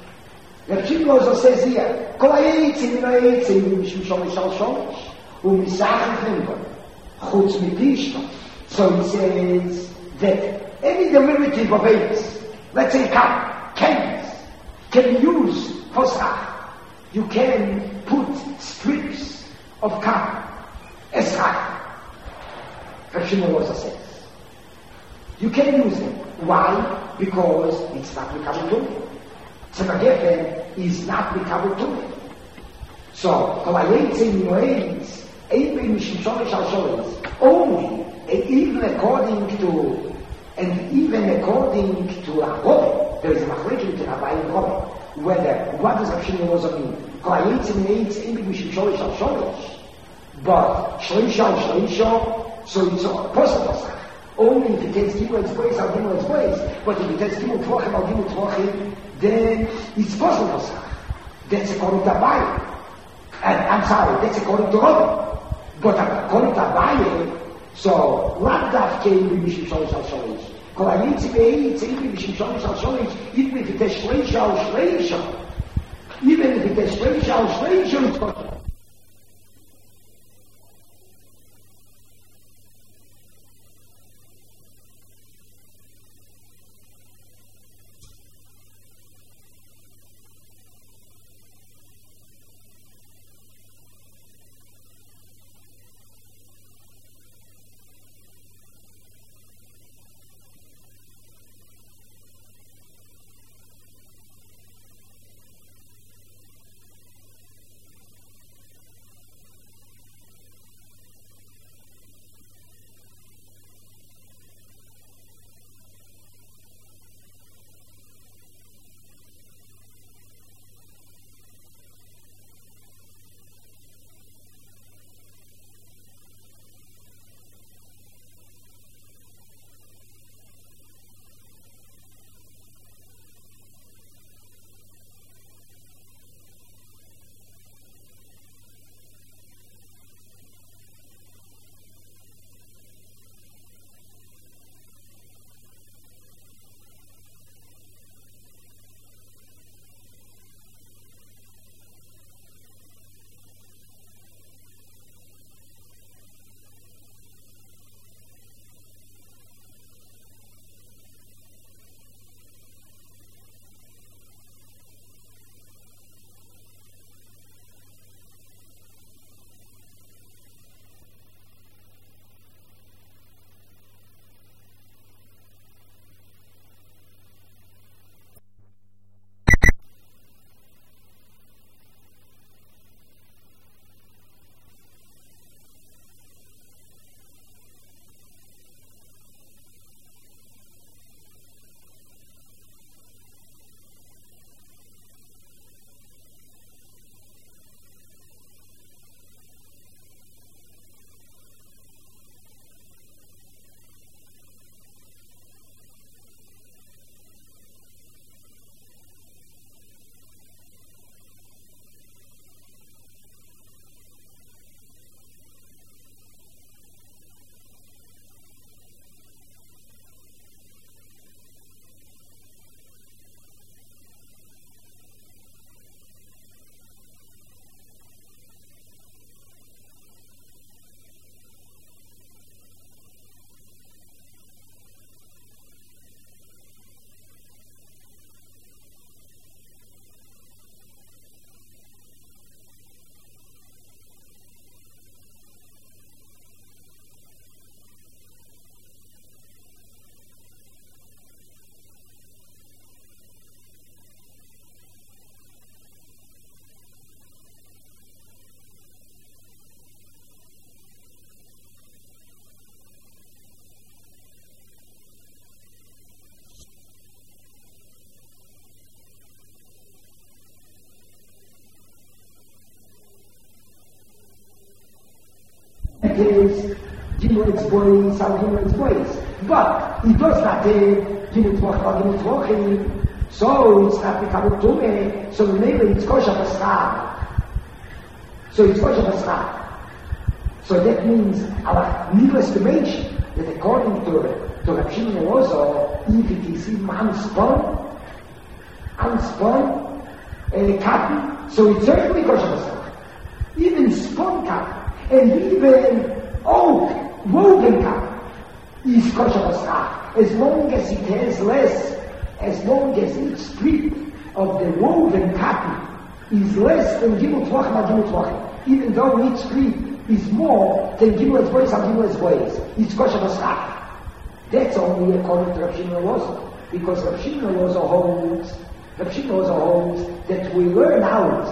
Kol ha'eitzim min ha'eitzim mishum shomish al shomish, u'misachim b'o, chutz mipishto. So he says that any derivative of eights, let's say cans, can be used for schach. You can put strips of cotton Esrak. Rav Shimon Oza says. You can use them. Why? Because it's not Mikabel Tumah. Tzemach Geffen is not Mikabel Tumah. So, only, and even according to a Rabbi, there is a machlekes to Rabbi and Rabbi, whether, what does Rav Shimon Oza mean? But Shloisha al Shloisha, so it's a possible. Only if it takes Gimel Bois, I'll Gimel Bois. But if it takes Gimel Tvachim, I'll Gimel Tvachim, then it's possible. That's according to Abaye. I'm sorry, that's according to Rabbi. But according to Abaye, so what that came with Mishim Sholish al Sholish? Even if it is Shloisha al Shloisha, even if it is Shloisha al Shloisha, it's possible. Is Gimel Bois, al Gimel Bois. But it does not have Gimel Tvachim, so it's not Mikabel Tumah, so maybe it's kosher b'schar. So it's kosher b'schar. So that means, needless to mention, that according to Rav Shimon Oza, if it is even unspun, cotton, so it's certainly kosher b'schar. Even spun cotton, and even oak, woven cotton, is kosher b'schar. As long as it has less, as long as each strip of the woven cotton is less than Gimel Tvachim, even though each strip is more than Gimel Boys and Gimel Boys. It's kosher Maschach. That's only according to Rav Shimon Elazar, because Rav Shimon Elazar holds that we learn out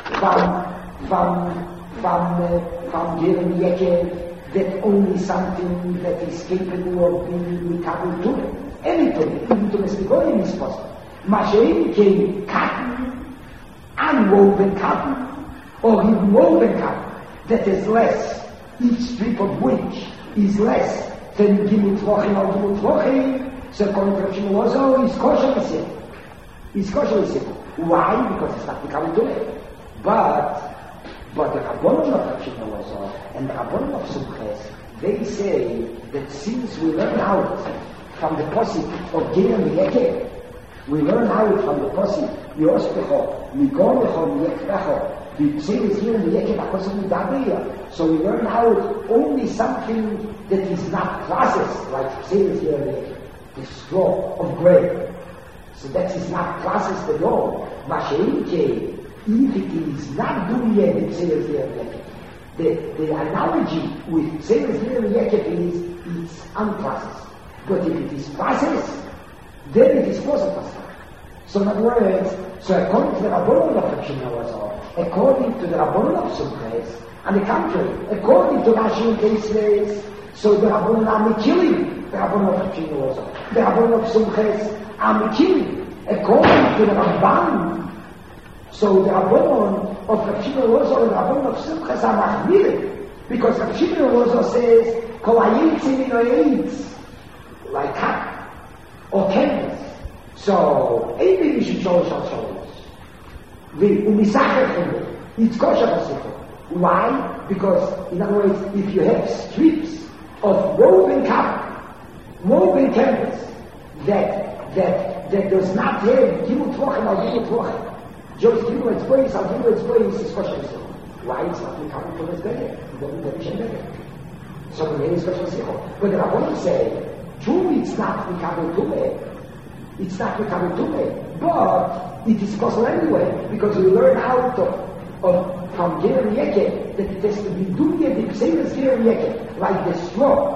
from Jeremy Yekev that only something that is capable of being Mikabel Tumah. Anything, even domesticated is possible. Mashein came cotton, unwoven cotton, or even woven cotton, that is less, each strip of which is less than Gimel Tvochim or Gimel Tvochim, so according to Rav Shimon Elazar, is kosher Mashiach. Is kosher Mashiach. Why? Because it's not Mikabel Tumah. But the Rabbanon of Rav Shimon Elazar and the Rabbanon of Sumches, they say that since we learn out from the posik of Gimel Yekev, we learn out from the posik Yospecho, Migonecho, Yekvecho, the Tzilis here in the Yekev HaKosov Midabriya. So we learn out only something that is not processed, like Tzilis here in the Yekev, the straw of grain. So that is not processed at all. Masheike, if it is not doing yet the Tzilis here in the Yekev. The analogy with Tzilis here in the Yekev is it's unprocessed. But if it is processed, then it is possible. So in other words, so according to the Rabbanon of Rav Shimon Elazar, according to the Rabbanon of Sumches, on the contrary, according to Rashi and Tosfos, so the Rabbanon are killing the Rabbanon of Rav Shimon Elazar. The Rabbanon of Sumches are killing according to the Ramban. So the Rabbanon of Rav Shimon Elazar and the Rabbanon of Sumches are machmirim, because Rav Shimon Elazar says, Kol hayitzim min ha'etz, like cotton or canvas. So, maybe we should show us. It's kosher Mashiach. Why? Because, in other words, if you have strips of woven cotton, woven canvas, that does not have Gimel Tvochim or Gimel Tvochim, just Gimel Tzbois or Gimel Tzbois is kosher Mashiach. Why? It's not Mikabel Tumah better. So the name is kosher Mashiach. But the Rabbanon say, true, it's not Mikabel Tumah. It's not Mikabel Tumah, but it is possible anyway, because we learn out from Jeremy Yekev that it has to be dunya the Pseilas Jeremy Yekev, like the straw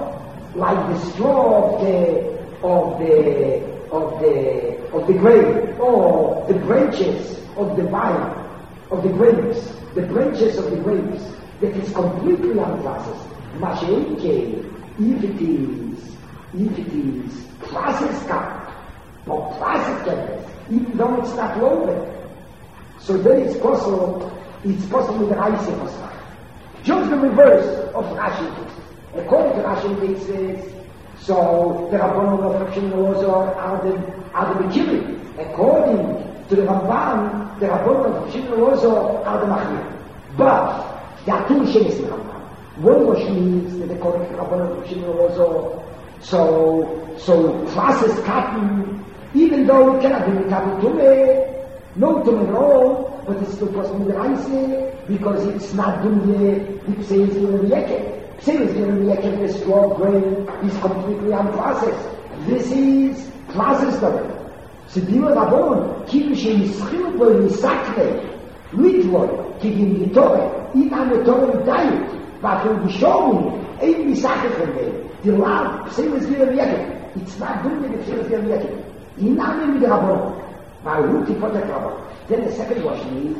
of the grain, or the branches of the vine, of the grapes, the branches of the grapes, that is completely unprocessed. Masheike, if it is processed cotton, or processed canvas, even though it's not woven. So then it's possible with the Raisi Pasach. Just the reverse of Rashi. According to Rashi, it says, so the Rabbanon of Rav Shimon Elazar are the Mekirim. According to the Ramban, the Rabbanon of Rav Shimon Elazar are the Machmir. But there are two Shemes in Ramban. One Rosh means that according to the Rabbanon of Rav Shimon Elazar, so processed cotton, even though it cannot be Mikabel Tumah, no Tumah at all, but it's still possible with the Raisi, because it's not doing the Pseilas Jeremy Yekev. Pseilas Jeremy Yekev, the straw grain, is completely unprocessed. This is processed of it. So Dima Rabbanon, Kivu Sheyischil Bo Yisakre, Lidloi, Kivim Yitoreh, Iman Yitoreh Yidayit, Vafil Bishomim, Ein Misakre from them. The love, Pseilas Jeremy Yekev, it's not doing the Pseilas Jeremy Yekev. Inami with the Rabbanon. By Ruti Potek Rabbanon. Then the second version is,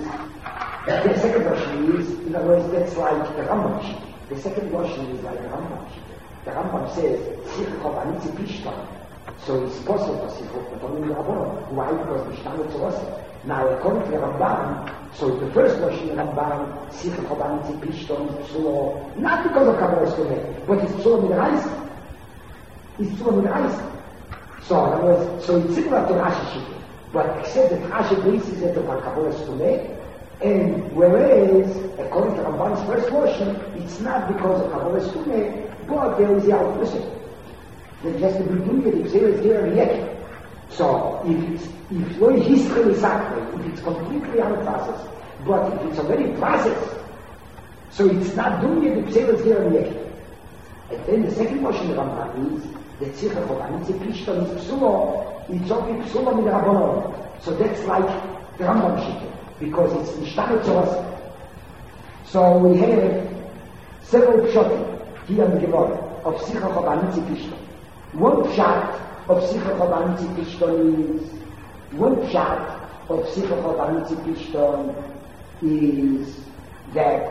in other words, that's like the Rambam sheet. The second version is like the Rambam sheet. The Rambam says, Sichach Anitzi Pishtan. So it's possible for Sichach, but only the Rabbanon. Why? Because Pishtan is also. Now, according to the Rambam, so the first version of the Rambam, Sichach Anitzi Pishtan is Psulo, not because of Kabbalah Stomeh, but it's Psulo Midraisa. It's Psulo Midraisa. So, in other words, so it's similar to Rashi sheet. But except that Rashi bases it upon Kabbalah Stomeh, and whereas, according to Ramban's first version, it's not because of Kabbalah Stomeh, but there is the opposite. That just to be doing it, if there is there Yekev. So, if no history is accurate, if it's completely unprocessed, but if it's already processed, so it's not doing it, if there is there Yekev. And then the second version of Ramban is, that Sichach of Anitzi Pishtan is Psulo, it's only Psulo with the Rabbanon. So that's like the Rambam sheet, because it's Nishtanut Tzorah. So we have several pshatim here in the Gemara of Sicha Chobanitzi Pishton. One pshat of Sicha Chobanitzi Pishton is, one pshat of Sicha Chobanitzi Pishton is that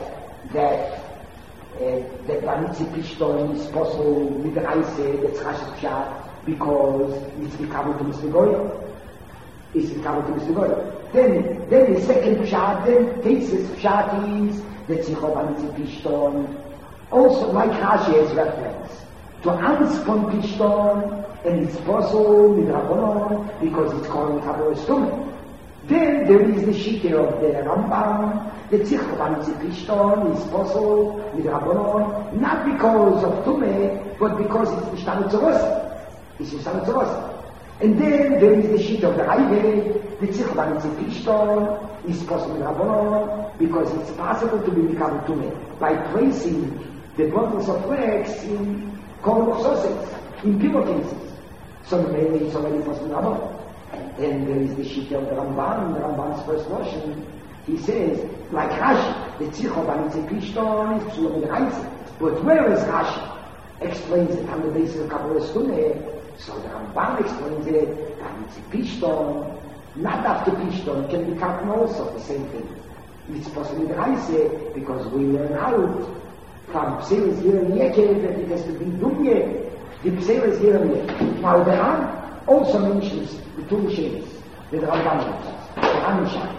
Banitzi Pishton is possible with the Reise, that's Rashid Pshat, because it's become to Mr. Goyim. It's become to Mr. Goyim. Then the second Pshat, then Tesis Pshat is that Sicha Banitzi Pishton, also like Rashi has reference, to Anspon Pishton, and it's possible with Rabbanon, because it's called Kabbalah Stomach. Then there is the Shita of the Rambam, the Sicha Banitzi Pishton is possible with Rabbanon, not because of Tumeh, but because it's Mishtanu Tzorosa. It's Mishtanu Tzorosa. And then there is the Shita of the Raive, the Sicha Banitzi Pishton is possible with Rabbanon, because it's possible to be Mikabel Tumeh by placing the bundles of flax in corn of sausage, in pillowcases. So maybe it's already possible with Rabbanon. And there is the Shita of the Ramban, the Ramban's first notion. He says, like Rashi, the Sicha Banitzi Pishton is Psula with the Reise. But whereas Rashi explains it on the basis of Kabbalah Stuneh, so the Ramban explains it, Banitzi Pishton, not after Pishton, can be Kartan also, the same thing. It's possible with the Reise, because we learn out from Pseres here and Yekev that it has to be Dumye, the Pseres here and Yekev. Now the Ram also mentions the two machines, the Ramban mentions, the Ram mentions.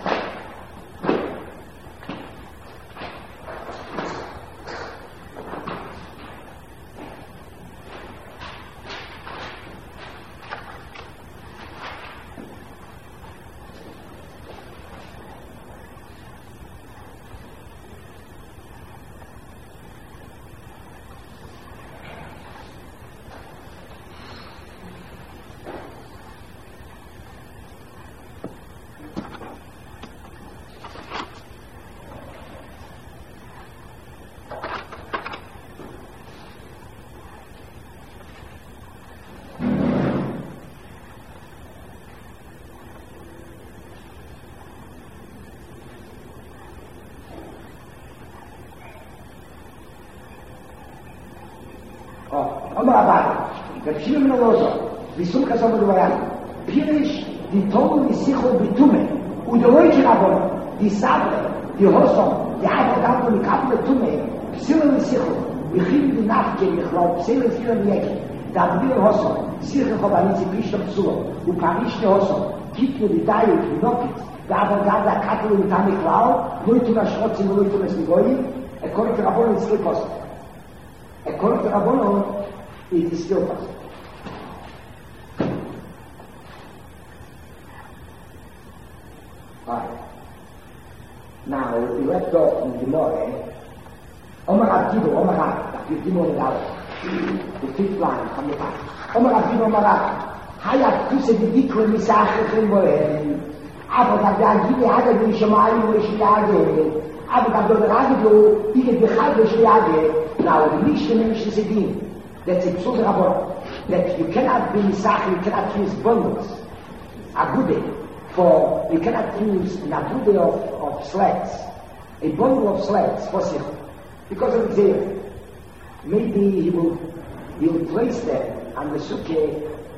אומר הבא, ופשיר מן הלוזו, ויסום חזור בדברם, פירש דיתונו לשיחו בתומה, ודרוי כרבונו, דיסאבר, דיהוסום, דיהפדרנו לקבל לתומה, פסירו לשיחו, וכיל דנפקה לכלול, פסירו לשיחו לייקה, דאבדיר הוסום, שיחו חובניצי פישטו פסולו, ופריש להוסום, קיטנו דידאיות ונוקיץ, דאברגד להקטלו לטעמי כלל, לא יתון השרוצים ולא יתון הסניגויים, according to Rabbonon it's still possible. According to Rabbonon, it is still possible. Alright. Now, we left off in Gemara, Omer Abdido, Omer Rab, that you Gemara Rab, the fifth line from the back. Omer Abdido, Omer Rab, Hayat Kuse Dikwe Misachechem Bohem, aber da Gile hatte die Shemaim und Shiage, aber da der Radio, die Gehalt Shiage, now the Mishnah mentions again, that's a Psul Rabon, that you cannot be Misach, you cannot use bundles, Agude, for you cannot use an Agude of sleds, a bundle of sleds for Sikh, because of Xer. Maybe he will place them on the Sukkah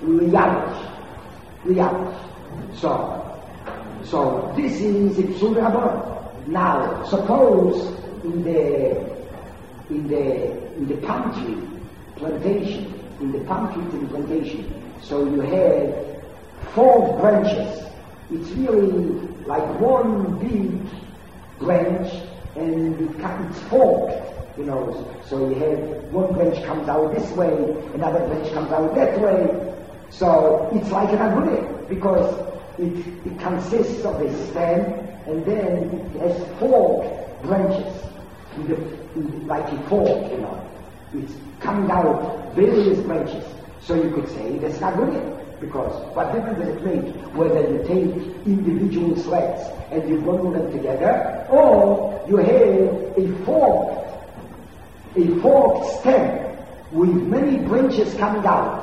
Liyavish. So this is a Psul Rabon. Now, suppose in the palm tree plantation, so you have 4 branches. It's really like one big branch, and it's forked, so you have one branch comes out this way, another branch comes out that way. So it's like an agule, because it consists of a stem, and then it has 4 branches, like a fork, It's coming out various branches. So you could say that's not good, because what difference does it make whether you take individual sleds and you bundle them together, or you have a forked stem with many branches coming out.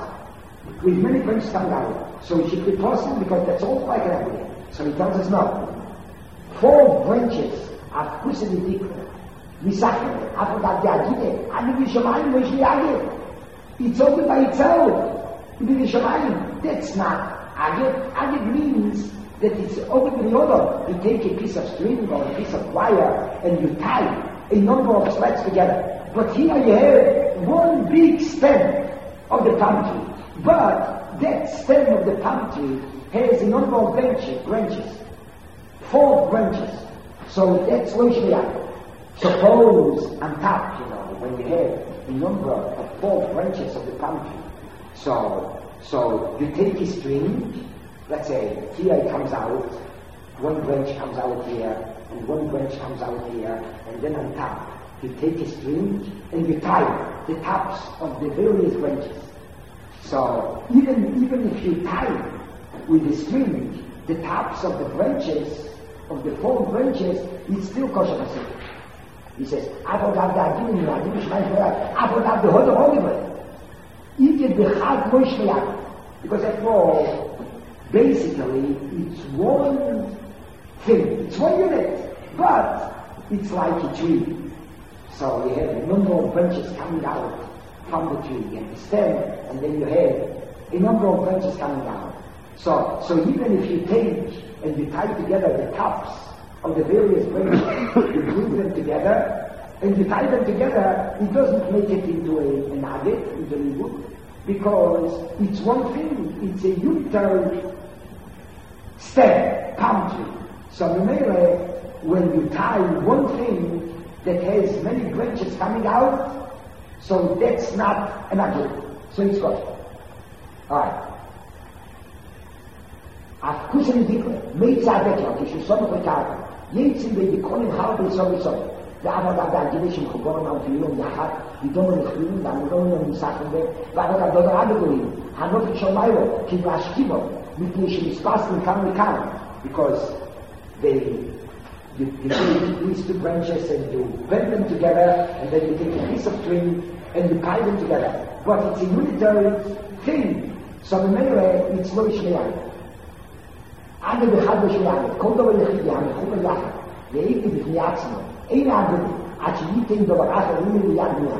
So it should be possible, because that's also like an apple. So he tells us no. 4 branches are kuseditikra. Misachim, Avodat Yagine, Ani Vishamayim, Moish Yagir. It's only by itself. Vishamayim, that's not Agir. Agir means that it's over the order. You take a piece of string or a piece of wire and you tie a number of threads together. But here you have one big stem of the palm tree. But that stem of the palm tree has a number of branches. 4 branches. So that's Loishliach. Suppose on top, when you have a number of 4 branches of the palm tree. So you take a string, let's say here it comes out, one branch comes out here, and one branch comes out here, and then on top you take a string and you tie the tops of the various branches. So even if you tie with the string the tops of the branches, of the 4 branches, it's still kosher Hasidic. He says, Avodat Yagine, Avodat the whole of it. Because after all, basically, it's one thing, it's one unit, but it's like a tree. So you have a number of branches coming out from the tree and the stem, and then you have a number of branches coming out. So even if you take and you tie together the tops of the various branches, you glue them together, and you tie them together, it doesn't make it into an agate, into a wood, because it's one thing, it's a unitary stem, palm tree. So when you tie one thing that has many branches coming out, so that's not an agate, so it's good. Alright. Afkusen dikle, meitza bekla, kishusom bekar, yetzim beikonim harbe sowieso. ועבודה בהגילים חוברים המפעילים יחד, ידום הנכלים והמדום המוסחים ועבודה דודרה בגורים, הנופת של מיילו, כי להשכיבו, מפני שמספס מכאן מכאן, because you take these 2 branches and you bend them together, and then you take a piece of string and you tie them together. But it's a unitary thing, so במילא it's לא ישמיען. עד אחד בשמיען, כל דבר יחידי, המחובר יחד, והייתי בפני עצמו. אין עבוד, עד שייתן דבר אחר, אין מיד מיד.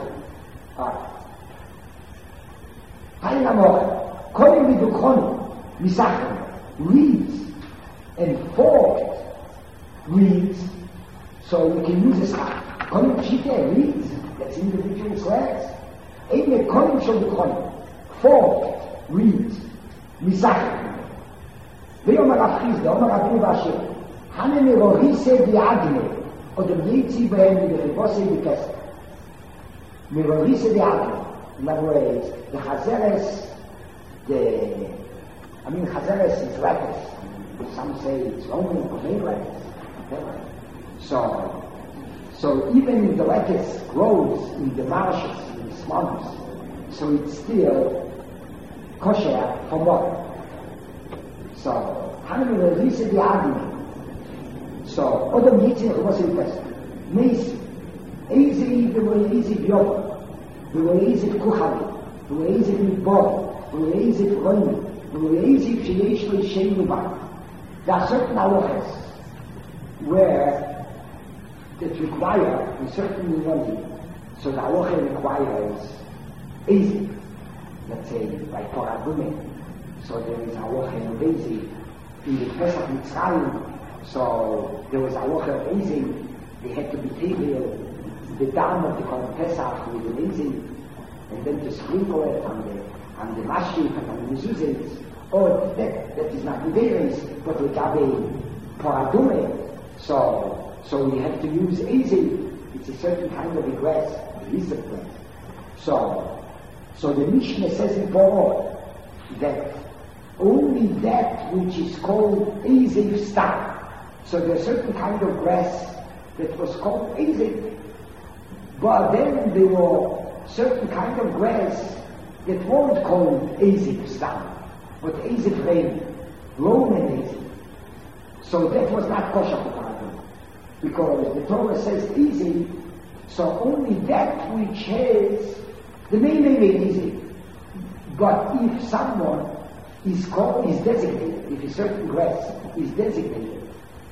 חיים המוח, קודם מדוכון, מסחם, reeds, and forked reeds, so we can use this one. קודם פשיטה, reeds, that's individual slabs. אין קודם של דוכון, forked reeds, מסחם. ויאמר רב חיסדא, אומר רבי ואשר, הנני רוריסה ויעגנה, oder Yitzi behen mit der Rebosse in die Kessel. Mirorisse die Agel. In other words, the Chazeres, Chazeres is lettuce. Some say it's only green lettuce. So even if the lettuce grows in the marshes, in the swamps, so it's still kosher for what? So, Mirorisse die Agel. So, Odom Yitzin was in Pesach. Meisi. Easy, there were easy Bjorn. There were easy Kuchali. There were easy Bor. There were easy Roini. There were easy Pshiyeshli Shem Luban. There are certain halachas where that require a certain remedy. So the halacha requires easy. Let's say, like Torah Gume. So there is halacha in easy. In the Pesach Mitzrayim, so there was a lot of easing. They had to be taken the dam of the Korban Pesach with the easing, and then to sprinkle it on the mashif and on the mezuzahs. Oh, that is not the variance, but we have a paradume. So we have to use easing. It's a certain kind of a grass, a lizard grass. So the Mishnah says in Torah that only that which is called easing stam. So there's a certain kind of grass that was called azek. But then there were certain kind of grass that weren't called azek stam, but azek rain, Roman azek. So that was not kosher for Paradim, because the Torah says azek, so only that which has the name azek. But if someone is designated, if a certain grass is designated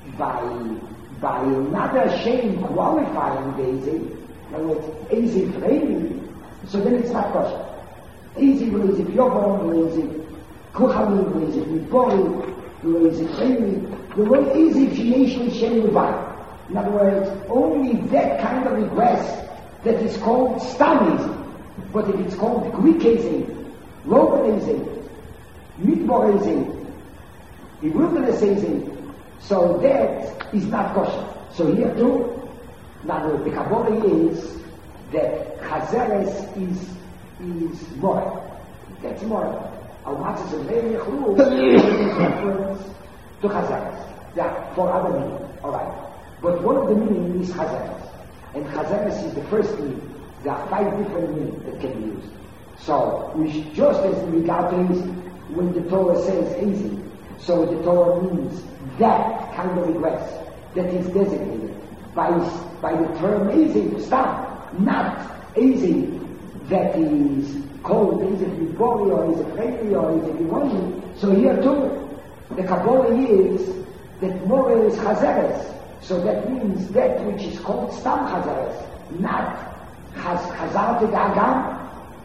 by another shame qualifying the Easy, in other words, Easy Fredi, so then it's not kosher. Easy Easy Pyogon, Easy Kuchalim, Easy Mipori, Easy Fredi, the word Easy Fiation Shem Levai. In other words, only that kind of request that is called Stam Easy. But if it's called Greek Easy, Roman Easy, Midbar Easy, the wilderness Easy, so that is not kosher. So here too, now the Kabbalah is that Chazeres is more. That's more. Al-Matzah says very close reference to Chazeres. Yeah, for other meaning. Alright. But one of the meanings is Chazeres. And Chazeres is the first meaning. There are 5 different meanings that can be used. So, just as in regard to Easy, when the Torah says Easy, so the Torah means that kind of request that is designated by the term Easy to stop, not Easy that is called Easy Bibori or Easy Fredi or Easy Bibori. So here too, the Kabbalah is that more is Chazeres. So that means that which is called Stam Chazeres, not Chazar Agam.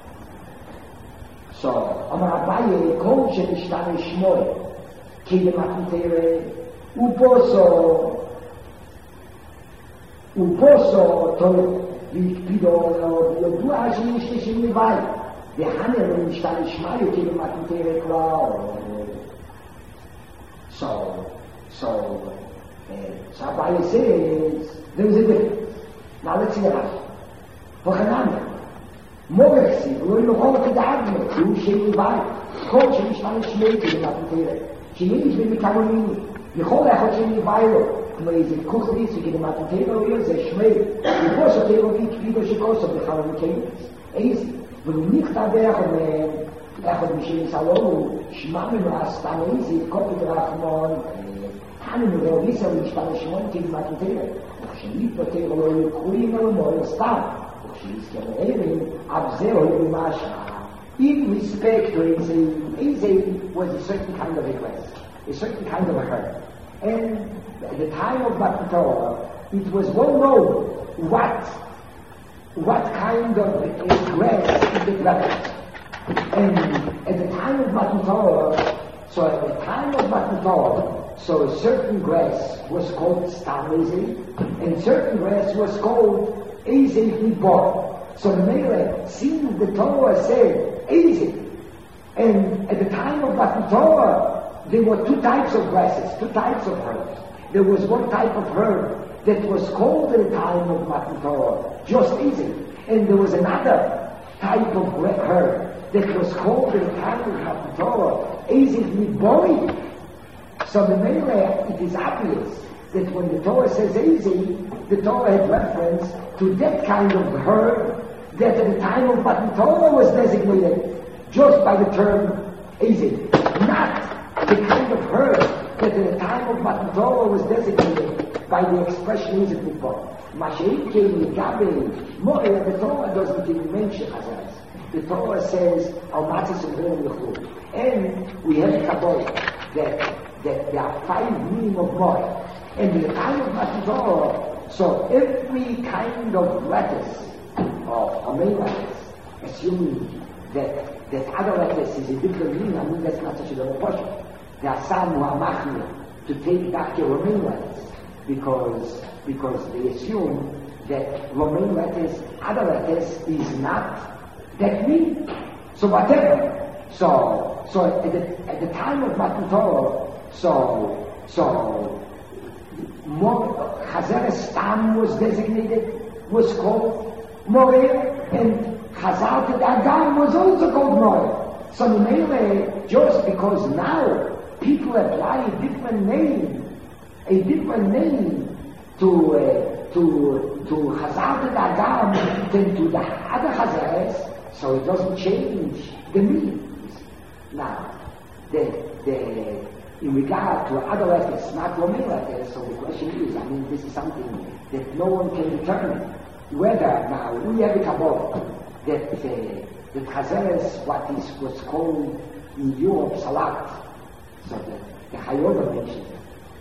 So, Amar Abaye, Kol Shebishtane Shmoy, Kidematere, Uposo, Tol, Vikpido, Yodua Shinish Shimivai, the Haner Mishtane Shmayo, Kidematere Klau. So Abaye says, there is a difference. Now let's see the Rashi. V'chanami, Morexi, Roi Nochol Kedagme, Yu Shei Vai, Kol Shemishtan Shmei Kidematere, Shinish B'Mikarolini, Yechol Echot Shei Vairo, כמו איזה כוך דיסי, כדי מתתנו יהיה זה שמי, ובוסו תאירו כתבידו שכוסו בחלום קיימס. איזה, ולו נכתב אחד משלי סלומו, שמע ממעסתם איזה, כופת רחמון, תנו מרוביסה ומשפן שמון כדי מתתנו, וכשנית בתאירו לא יקרויים אלו מורו סתם, וכשנזכרו אלה, אף זהו במשך. In respect to Eizei was a certain kind of request, a certain kind of a hurt. And at the time of Matan Torah, it was well known what kind of grass is the grass. And at the time of Matan Torah, so a certain grass was called Stam Eizei, and certain grass was called Eizei Hibor. So the Meireh, seeing the Torah said Eizei, and at the time of Matan Torah, there were 2 types of grasses, 2 types of herbs. There was one type of herb that was called at the time of Matan Torah, just Eizei. And there was another type of herb that was called at the time of Matan Torah, Eizei Midbori. So the Meireh, it is obvious that when the Torah says Eizei, the Torah had reference to that kind of herb that at the time of Matan Torah was designated just by the term Eizei, not the kind of herb that at the time of Matan Torah was designated by the expression Eizei Midbor. Mashiach came Gabe, Moria, the Torah doesn't even mention Hazaz. The Torah says, Al-Matzis and and we have a Kabbalah that there are 5 meaning of Moria. And in the time of Matan Torah, so every kind of lettuce, or main lettuce, assuming that other lettuce is a different meaning, I mean that's not such a double portion. There are some who are machmir to take back the romaine lettuce because they assume that romaine lettuce, other lettuce is not that mean. So whatever. So at the time of Matan Torah, so Chazeres Stam was designated, was called Moria, and Chazar Agam was also called Moria. So the Meireh, just because now people apply a different name to Chazar Agam than to the other Chazeres, so it doesn't change the meaning. Now, in regard to other letters, not Roman letters, so the question is, I mean, this is something that no one can determine. Whether now we have a Kabbalah that the Chazeres, was called in Europe Salat, so the Hayova mentioned it.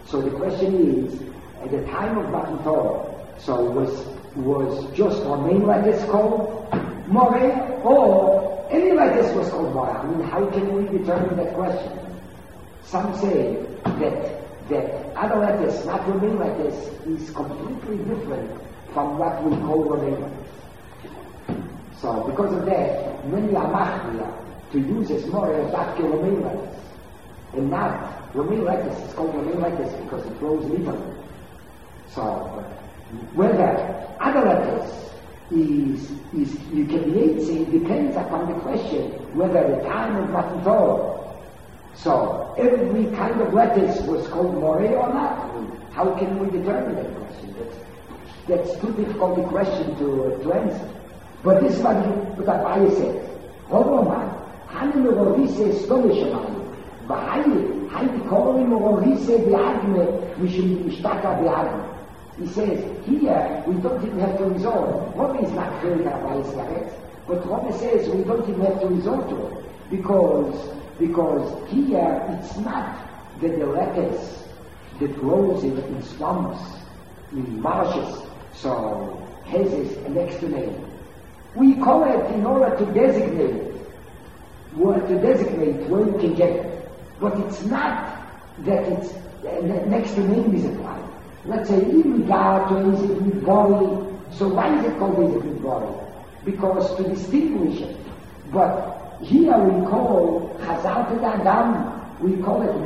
So the question is, at the time of Matan Torah, so was just Romain lettuce called Moreh, or any lettuce was called Moreh? I mean, how can we determine that question? Some say that other lettuce, not Romain lettuce, is completely different from what we call Romain lettuce. So because of that, many are machmir to use as Moreh Dafke Romain lettuce, and not Romain lettuce. It's called Romain lettuce because it grows in Italy. So whether other lettuce is you can be saying depends upon the question whether the time of Matan Torah. So every kind of lettuce was called Moreh or not. How can we determine that question? That's too difficult a question to answer. But this is what Abaye says. Roman, Hanim Rorise Stolishamani. Bahai, Haim Korim Rorise Biagme, Mishim Ishtaka Biagme. He says, here we don't even have to resort. Rome is not very Abaye, but Rome says we don't even have to resort to it. Because here it's not that the lettuce that grows in swamps, in marshes, so has an extra name. We call it in order to designate where you can get it. But it's not that it's an extra name is applied. Let's say Imigato is it with body. So why is it called is it with body? Because to distinguish it. But here we call Chazal Adam, we call it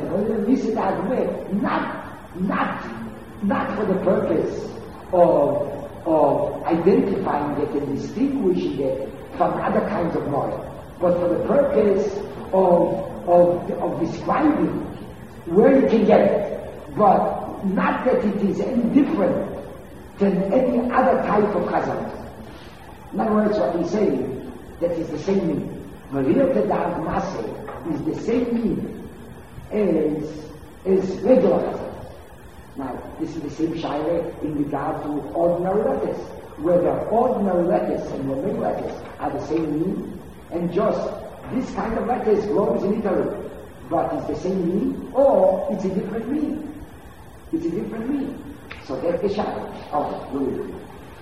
not for the purpose of identifying it and distinguishing it from other kinds of knowledge, but for the purpose of describing where you can get it, but not that it is any different than any other type of chazal. In other words, what he's saying, that is the same meaning. Maria Tadar Maseh is the same meaning as regular chazal. Now, this is the same shaila in regard to ordinary lettuce, whether ordinary lettuce and Romain lettuce are the same meaning, and just this kind of lettuce grows in Italy, but it's the same meaning, or it's a different meaning. It's a different meaning. So that's the shaila. Oh, really.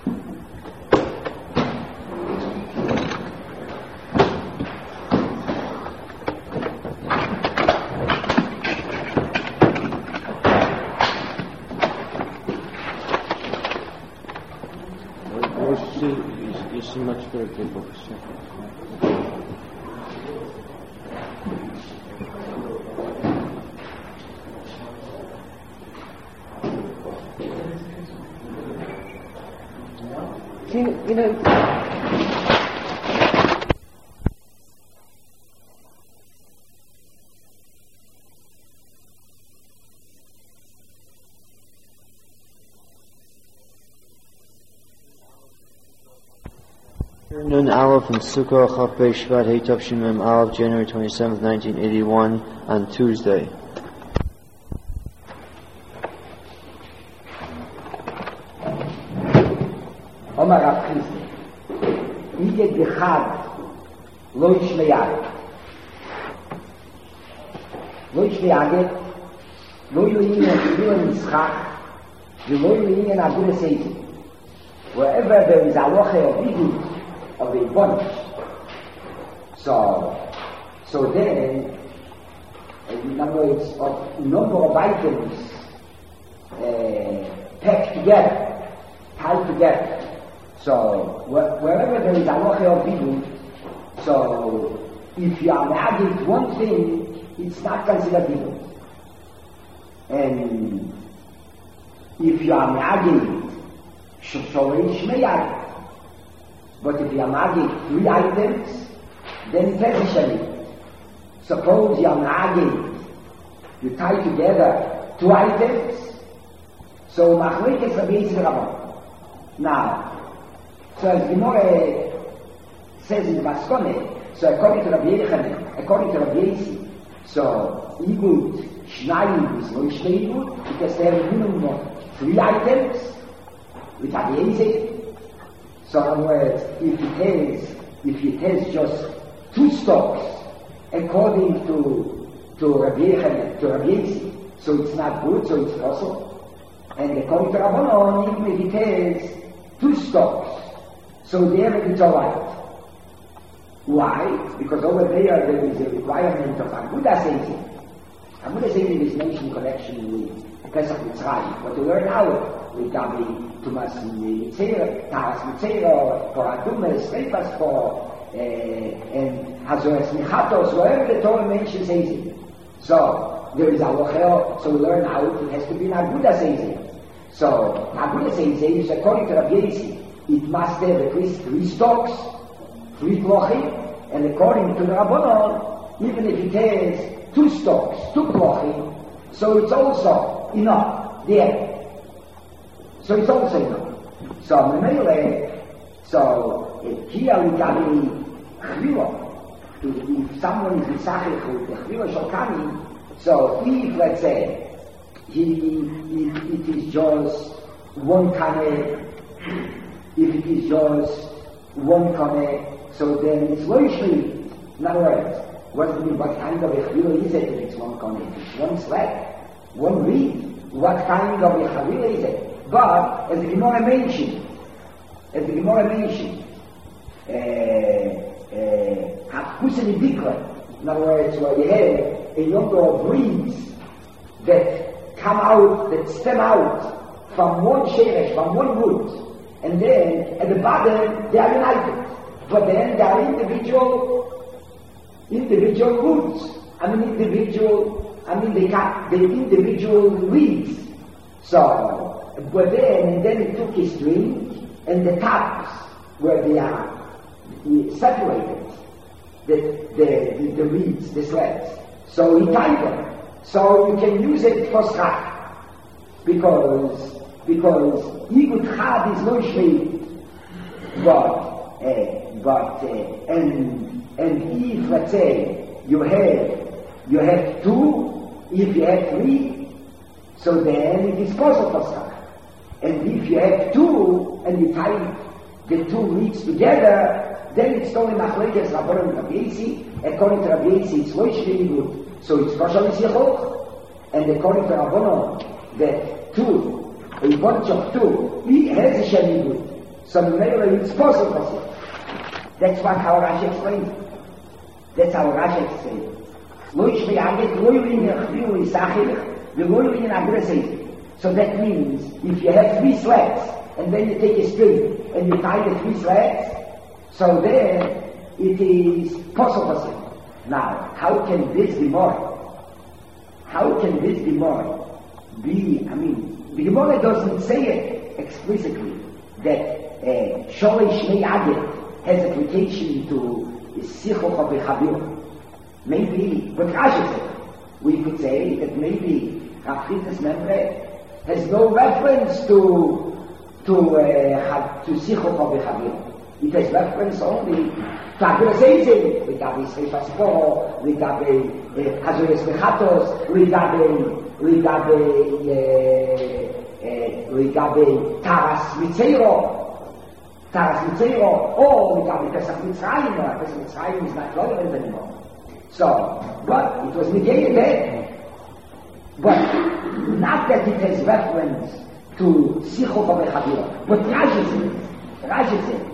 It's much better to book you know. Nun Aleph and Sukkot Chaf Bei Shvat Hey Tavshin Mem Aleph, January 27th, 1981, on Tuesday. Omar Rav Chisda, Iyed B'chad Lo Yishmeyag. Lo Yishmeyag, Lo Yinyan Tzion Yitzchak, Lo Yinyan Agudas Eitim. Wherever there is a loche of Idut, of a bunch. So then, in other words, of number of items packed together, tied together. So wherever there is a loche of bidut, so if you are adding one thing, it's not considered bidut. And if you are adding shorei shmeyag, but if you are adding 3 items, then technically, suppose you are adding, you tie together 2 items, so machlekes Rabbi Yisrael Rabban. Now, so as Gemara says in the Maskone, so according to Rabbi Yechon, according to Rabbi Yisrael, so Igud Shnayim is no Shnayim, because there are minimum of 3 items, with Rabbi Yisrael. So in other words, if it has just 2 stocks, according to Rabbi Yechon, to Rabbi Yisrael, so it's not good, so it's possible. And according to Rabbanon, even if it has 2 stalks, so there it's alright. Why? Because over there is a requirement of Aguda Seizim. Aguda Seizim is mentioned in connection with Pesach Mitzrayim. What we learn now with Gabi Tumas Mitzera, Taras Mitzera, for Adumas, Repas, for and Hazoras Michatos, wherever the Torah mentions Seizim. So there is Alochel, so we learn how it has to be an Aguda Seizim. So Aguda Seizim is according to Rabbi Yossi, it must have at least 3 stalks, 3 klochim, and according to the Rabbanon, even if it has 2 stalks, 2 klochim, so it's also enough there. So it's also enough. So Memele, so here we got a chvilo. If someone is misachich with the chvilo shokani, so if, let's say, it is just one kane, if it is just one kane, so then it's loishli. In other words, what kind of a chvilo is it if it's one kane? It's one slab, one reed. What kind of a chavila is it? But as the Gemara mentioned, in other words, where you have a number of reeds that come out, that stem out from one sheresh, from one root, and then at the bottom they are united. But then there are individual roots. The individual reeds. So, but then it took a string, and the tops where they are separated, the reeds, the slabs. So he tied them. So you can use it for schach. Because Igud Chad is no shmei. And if, let's say, you have 2, if you have 3, so then it is possible for schach. And if you have 2, and you tie the 2 reeds together, then it's only machlekes Rabbanon and Rabbi Yossi. According to Rabbi Yossi, it's loish good. So it's kosher l'sichot. And according to Rabbanon, that 2, a bunch of 2, he has a sheni good. So maybe it's possible for schach. That's what our Rashi explains. That's how Rashi explains. Loish me'aget loirin yachviu isachich v'loirin agresei. So that means if you have 3 slabs and then you take a string and you tie the 3 slabs, so then it is possible. Now, how can this be more? How can this be more? The Gemara doesn't say it explicitly that Sholei Shnei Agit has application to Sichoch of Chavil. Maybe, but Rashi said, we could say that maybe Rav Chizdas Memre has no reference to Sichoch of Chavil. It has reference only to Agresezim, regarding Sreifas Po, regarding Hazoras Mechatos, regarding Taras Mitzero, or regarding Pesach Mitzrayim. Pesach Mitzrayim is not relevant anymore. So, but it was negated there. But not that it has reference to Sichoch of Chavil. But Rashi said,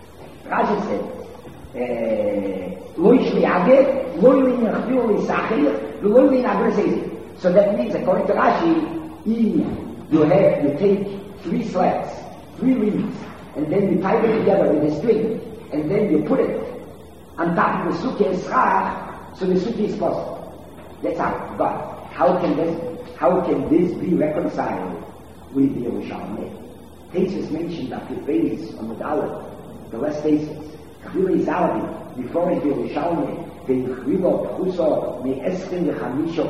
Loish li'aged, loirin yachviu l'sachir, loirin agresezim. So that means, according to Rashi, you take 3 slabs, 3 reeds, and then you tie them together with a string, and then you put it on top of the sukkah and schach, so the sukkah is possible. That's how. But how can this be reconciled with the Yerushalmi? Tesis mentioned that the base on the dollar. The last cases, Chvila Zalabi, before it will Yerushalmi, the Chvila Pchuso me'eschem l'chamisho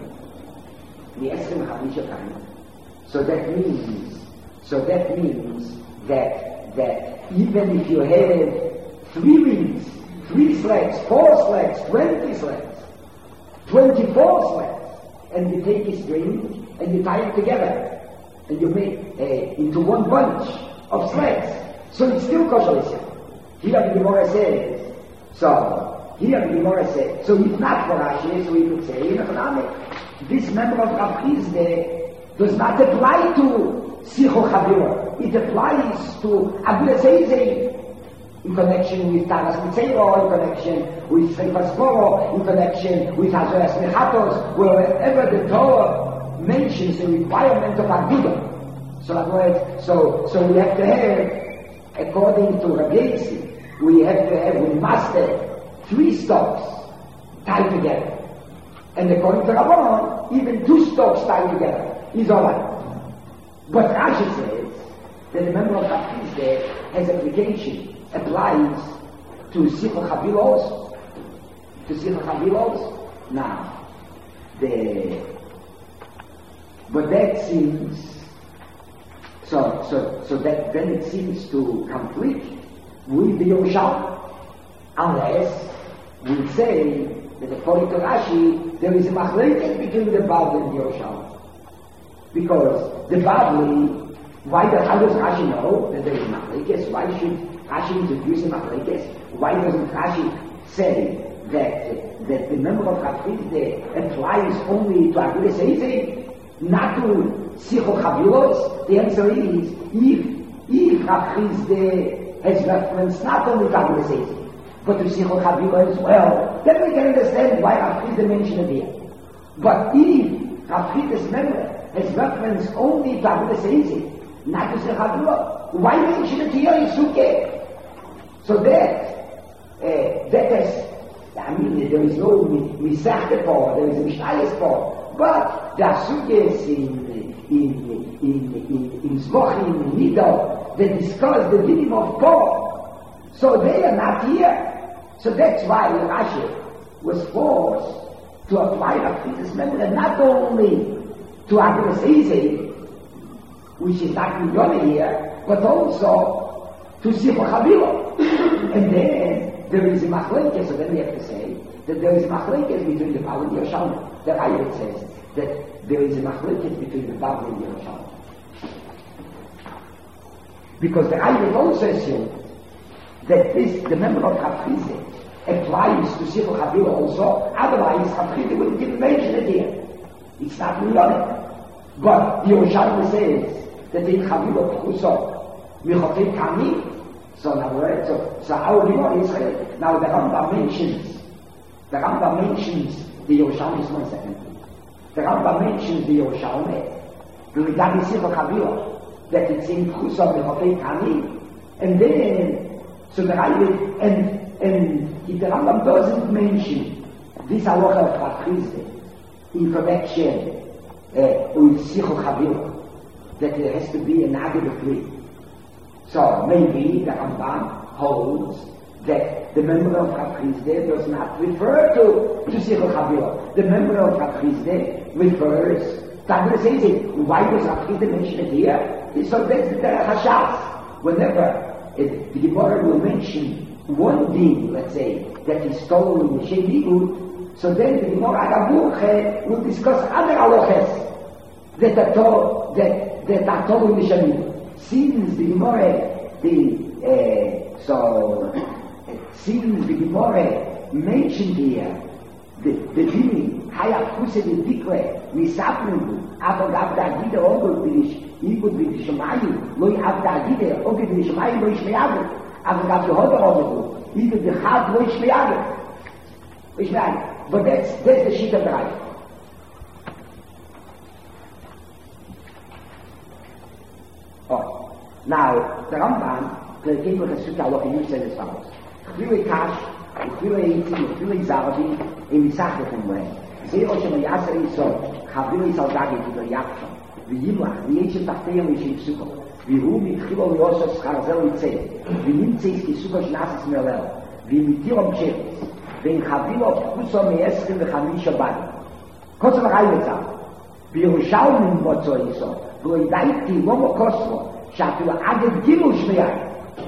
karim. So that means that even if you have 3 reeds, 3 slabs, 4 slabs, 20 slabs, 24 slabs, and you take a string and you tie it together, and you make into one bunch of slabs. So it's still kosher. Here the Gemara says, so if not for Rashi, so we could say, this member of Rav Chisda does not apply to Sicho Chavira. It applies to Agudas Eizei in connection with Taras Mitzero, in connection with Seifas Goro, in connection with Hazoras Mechatos, wherever the Torah mentions the requirement of Agudah. So we have to have, according to Rabbi Yossi, we must have 3 stalks tied together. And according to Rabbanon, even 2 stalks tied together is all right. But Rashi says that the member of Rav Chisda has applies to Sicha Chavila also. To Sicha Chavila also. Now, but that seems, so that then it seems to conflict with the Yerushalmi, unless we say that according to Rashi, there is a machlekes between the Bavli and the Yerushalmi. Because the Bavli, how does Rashi know that there is a machlekes? Why should Rashi introduce a machlekes? Why doesn't Rashi say that the member of Rav Chisda applies only to Agudas Eizei, not to Sicho Chavilos? The answer is, if Rav Chisda has reference not only to Agudas Eizei, but to Sicho Chavila as well, then we can understand why Rav Chisda mentioned it here. But if Rav Chisda's member has reference only to Agudas Eizei, not to Sicho Chavila, why mention it here in Sukkah? So that is, there is no Misachta for, there is a Mishnayos for, but there are Sukkahs in Zvochim, in Nidal, that discuss the meaning of Paul. So they are not here. So that's why Rashi was forced to apply Rav Chisda's member not only to Agudas Eizei, which is not Midyona here, but also to Sicho Chavila. And then there is a machlekes, so then we have to say that there is a machlekes between the Bavli and the Yerushalmi. The Rashi says that there is a machlekes between the Bavli and the Yerushalmi. Because the Rashi also assumes that the member of Rav Chisda applies to Sicho Chavila also, otherwise Rav Chisda wouldn't even mention it here. It's not Midyona. But Yerushalmi says that in Chavila Pchuso, Michotim Kami. So in other words, so our Gemara is now the Rambam mentions the Yerushalmi. 1 second. The Rambam mentions the Yerushalmi, regarding Sicho Chavila, that it's in Pchuso Michotim Kami, and then so the if the Rambam doesn't mention this halacha of Rav Chisda in connection with Sicho Chavila, that there has to be an Agid of 3. So maybe the Rambam holds that the member of Rav Chisda does not refer to Sicho Chavila. The member of Rav Chisda refers to Agudas Eizei. Why does Rav Chisda mention it here? So that's the Hashas. Whenever the Gemara will mention one thing, let's say, that is stolen in Shemigud, so then the Gemara Agaburche will discuss other halachas that are told in the Shemigud. Since the Gemara, since the Gemara mentioned here the meaning, Hayat Kused Dikre, Misapnu, Abagab Dagida, Ogodish, Ibud Bishmayu, Loy Abdagida, Ogid Bishmayu, Loy Shmeyagu, Abagab Yehoda Ogodu, Ibud Bihad, Loy Shmeyagu. But that's the sheet of the right. Now, the Rambam, the King of the Sukkah, what he said as follows. Chvile Kash, Chvile Eitim, Chvile Zardi, in Misachah from where. Zeh Oshem Yasser Yisod, Chavile Yisaldagi to the Yakshon, V'yimlach, V'yechem Tachteim V'yechem Sukkah, V'yirumi Chilo Yosos Charzel Yitzeh, V'yimtzeh Kisukkah Shnasis Merlel, V'yimitirom Chetes, V'yin Chavilo Pchuso Me'eschim V'chamin Shabbat. Kotzom Raimetzah, V'yerushalmi Motzo Yisod, V'yodaiti Lomo Kosmo, שאפילו עגד גילו שמיעה.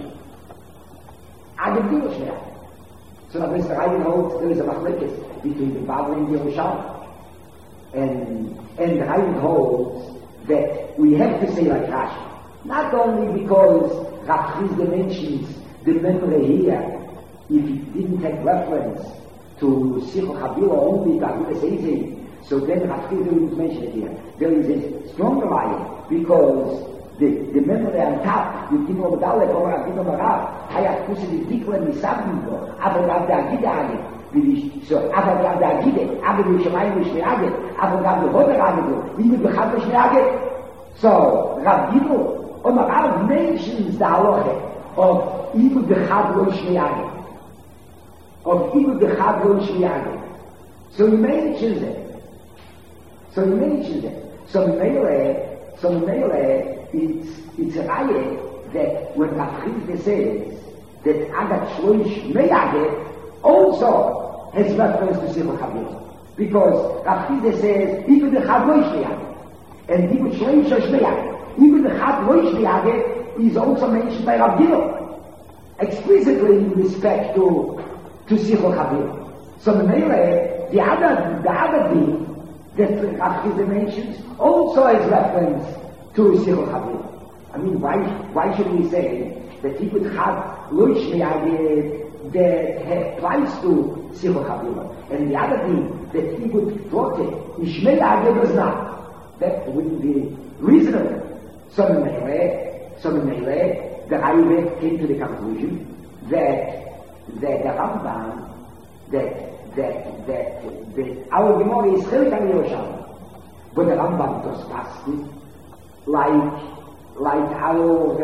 עגד גילו שמיעה. So now Mr. Raiden holds there is a machlekes between the Bavli and the Yerushalmi. And Raiden holds that we have to say like Rashi. Not only because Rav Chisda mentions the member here, if it didn't have reference to Sicho Chavila only to Agudas Eizei, So then Rav Chizda didn't mention it here. There is a stronger ayah, because the memory on top, you give over Dalet, or Rav Gidon Marav, Hayat Kusid Dikla Misabnigo, Avogav da Agida Agid. So, Avogav da Agide, Agid Yishamayim Mishmi Agid, Avogav da Hoder Agid, Ibu Bechad Mishmi Agid. So, Rav Gidon Marav mentions the halacha of Ibu Bechad Mishmi Agid. Of Ibu Bechad Mishmi Agid. So he mentions it. So Mele, it's a ayah that when Rav Chizda says that Agat Shloish Meyageh also has reference to Sichel Chavil. Because Rav Chizda says, even the Chad Loish Meyageh, and even Shloish Meyageh, even the Chad Loish Meyageh is also mentioned by Rav Gidon, explicitly in respect to Sichel Chavil. So Mele, the other thing that Rav Chizda mentions also has reference to Sichel Chavil. I mean, why should we say that he would have Loish Meyageh that applies to Sichel Chavil, and the other thing that he would thought it, Ishmei Ageh does not? That wouldn't be reasonable. So in Mele, the Rayvek came to the conclusion that the Rambam, that our Gemara is Chelik al Yerushalmi, but the Rambam does pass like our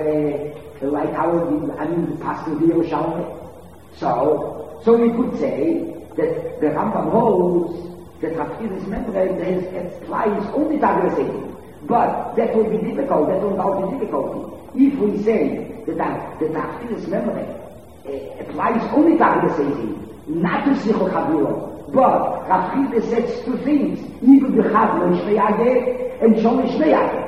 the Pastor of Yerushalmi. So we could say that the Rambam holds that Rav Chizda's memory applies only to aggressivity. But that will be difficult, that will involve difficulty. If we say that Rav Chizda's memory applies only to aggressivity, not to Sichel Chavil, but Rav Chizda says two things, Ibu Bechad Loish Meyageh and Sholish Meyageh.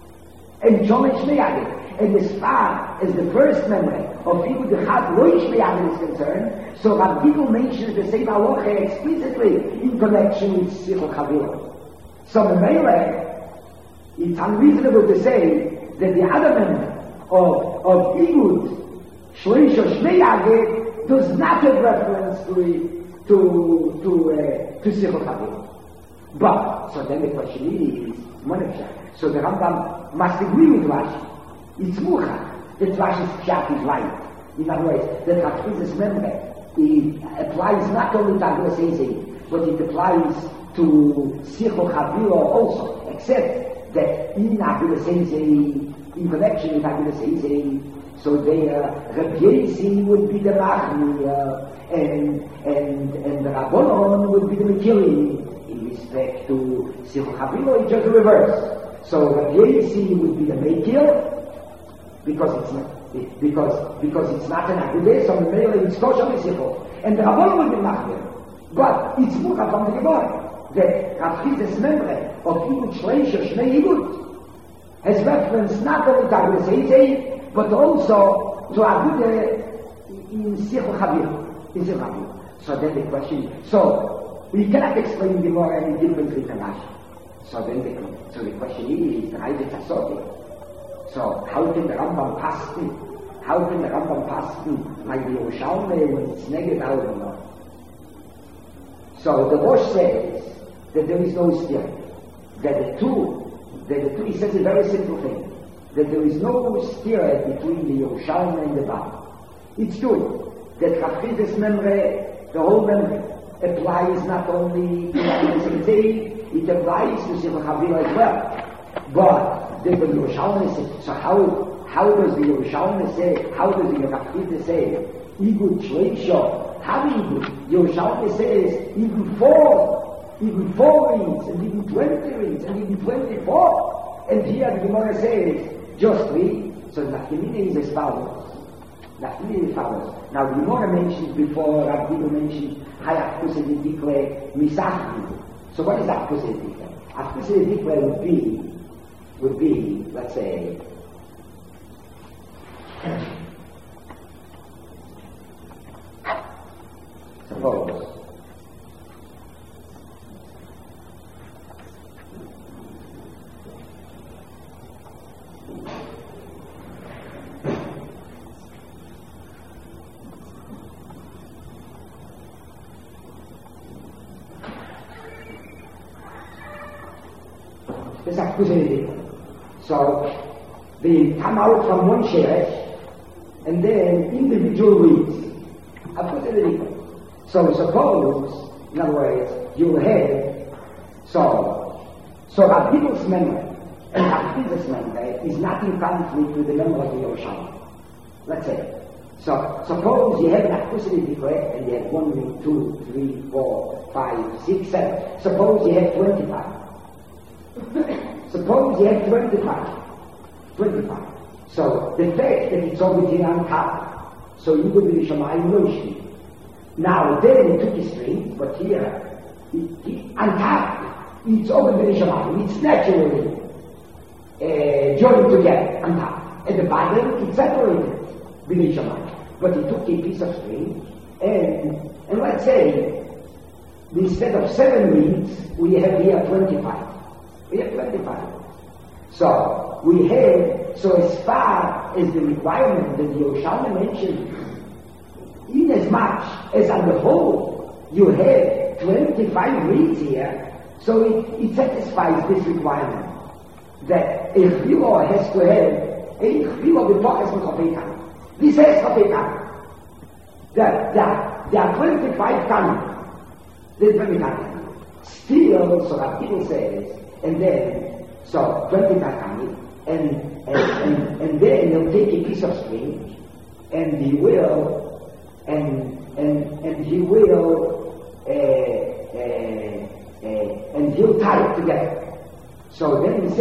And as far as the first memory of Ibu Bechad Loish Meyageh is concerned, so Rav Gidon mentions the same halacha explicitly in connection with Sichel Chavil. So the Mele, it's unreasonable to say that the other memory of Ibu Shloish Meyageh does not have reference to Sichel Chavil. But, so then the question is, so the Rambam must agree with Rashi. It's Mucha that Rashi's pshat is right. In other words, that Rav Chizda's memory applies not only to Agosezi, but it applies to Sichel Chavil also, except that in Agosezi, in connection with Agosezi, so there, Reb Yesi would be the Machmir, and the Rabbonon would be the Mekili. In respect to Sichel Chavil, it's just the reverse. So Reb Yesi would be the Mekil, because it's not an Agudah, so the Mele is kosher Sichel, and the Rabbonon would be Machmir. But it's Mucha from the Gemara that Rav Chizda's memory of Ibud Shleisha Shnei Ibud has reference not only to Agudah, but also to Agudah in Sichel Chavil. So then the question, so we cannot explain the Gemara any differently than Rashi. So the question is, so how can the Rambam pass it? How can the Rambam pass it like the Yerushalmi when it's negative out or not? So the Rosh says that there is no steer. That the two, he says a very simple thing. That there is no steer between the Yerushalmi and the Bab. It's true that Rav Chizda's memory, the whole memory, applies not only to Agosezi, it applies to Sichel Chavil as well. But the Yerushalmi says, so how does the Yerushalmi say, how does the Rav Chizda say, Ibud Shleisha, how Ibud? Yerushalmi says, even 4 rings, and even 20 rings, and even 24. And here the Gemara says, just 3. So Nafkamina is as follows. Now the Gemara mentioned before, Rav Gidon mentioned, Hayat Kused Dikle Misachni. So what is that Kused Dikle? Kused Dikle would be, let's say, suppose possibility. So they come out from one sheresh, and then individual reeds are possibility. So suppose, in other words, you have, so Rabbi's memory and Rabbi's memory is not in conflict with the memory of the Yerushalmi. Let's say. So suppose you have an acoustic correct, and you have 1, 2, 3, 4, 5, 6, 7. Suppose you have 25. Suppose you have 25. 25. So the fact that it's over here on top, so you would be Shamayim Roshi. Now then he took his string, but here, on top, it's over the Shamayim. It's naturally joined together on top. At the bottom, it's separated with the Shamayim. But he took a piece of string, and let's say, instead of 7 reeds, we have here 25. We have 25. So we have, so as far as the requirement that the Yerushalmi mentioned, in as much as on the whole you have 25 reeds here, so it satisfies this requirement that a chivur has to have a chivur b'toches m'chofei. This has chofei kanim. There are 25 kanim. There's 25 kanim. Still, so that people says, and then, so 25 kanim, and then he'll take a piece of string, and he will, and he'll tie it together. So then he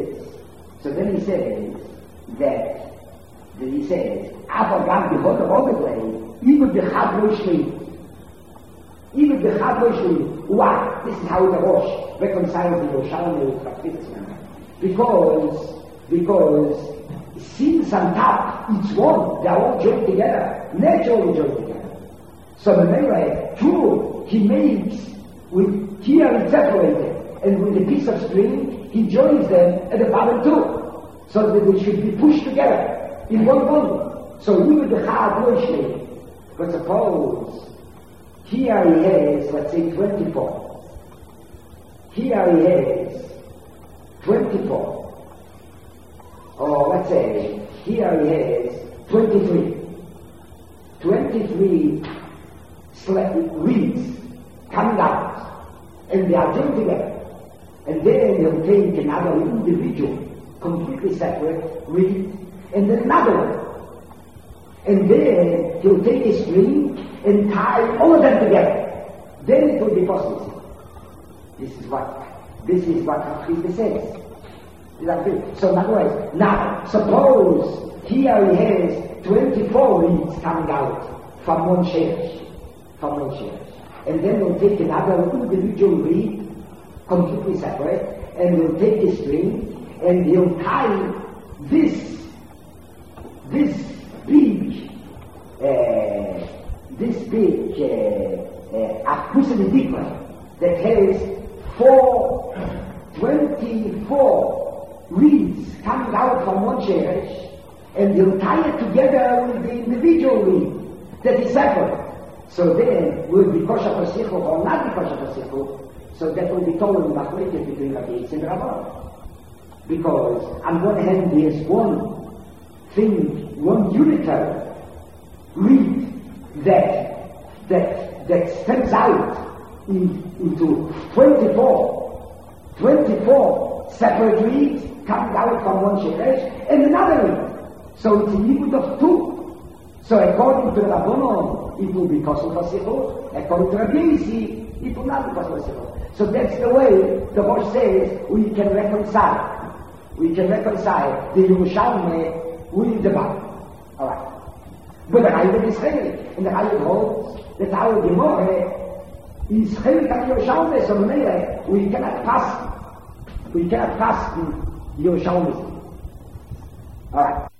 says that he says, Avagam b'hod of even the Chadroshli. Even the Chadroshli. Why? This is how the Rosh reconciles the Yerushalmi with Chafetz. Because since on top, each one, they are all joined together, naturally joined together. So the Meireh, true, he makes, with here it's separated, and with a piece of string, he joins them at the bottom too, so that they should be pushed together in one volume. So even the Chadroshli. But suppose here he has, let's say, 24. Here he has 24. Or let's say, here he has 23. 23 reeds coming out, and they are joined together. And then he'll take another individual, completely separate reed, and then another one. And then he'll take a string and tie all of them together. Then it will be possible. This is what Chafetz says. So in other words, now suppose here he has 24 reeds coming out from one sheresh. And then we'll take another individual reed, completely separate, and we'll take a string, and he'll tie this big acoustic that has 24 reeds coming out from one sheresh, and he'll tie it together with the individual reed that is separate. So then will be kosher for sichur or not be kosher for sichur. So that will be told in the machlokes between Rabbi Yitzchak and Rabban. Because on one hand there is one thing, one unitary reed that steps out into 24 separate reeds coming out from one sheresh and another reed. So it's a limit of 2. So according to the Rabbanon, it will be kosher for sichur. According to Rabbi Yitzchak, it will not be kosher for sichur. So that's the way the Rosh says we can reconcile. We can reconcile the Yerushalmi with the Bible. Alright. But the Chayyim is chelik, and the Chayyim holds that our Gemara is chelik of Yerushalmi, so we cannot pass the Yerushalmi. Alright.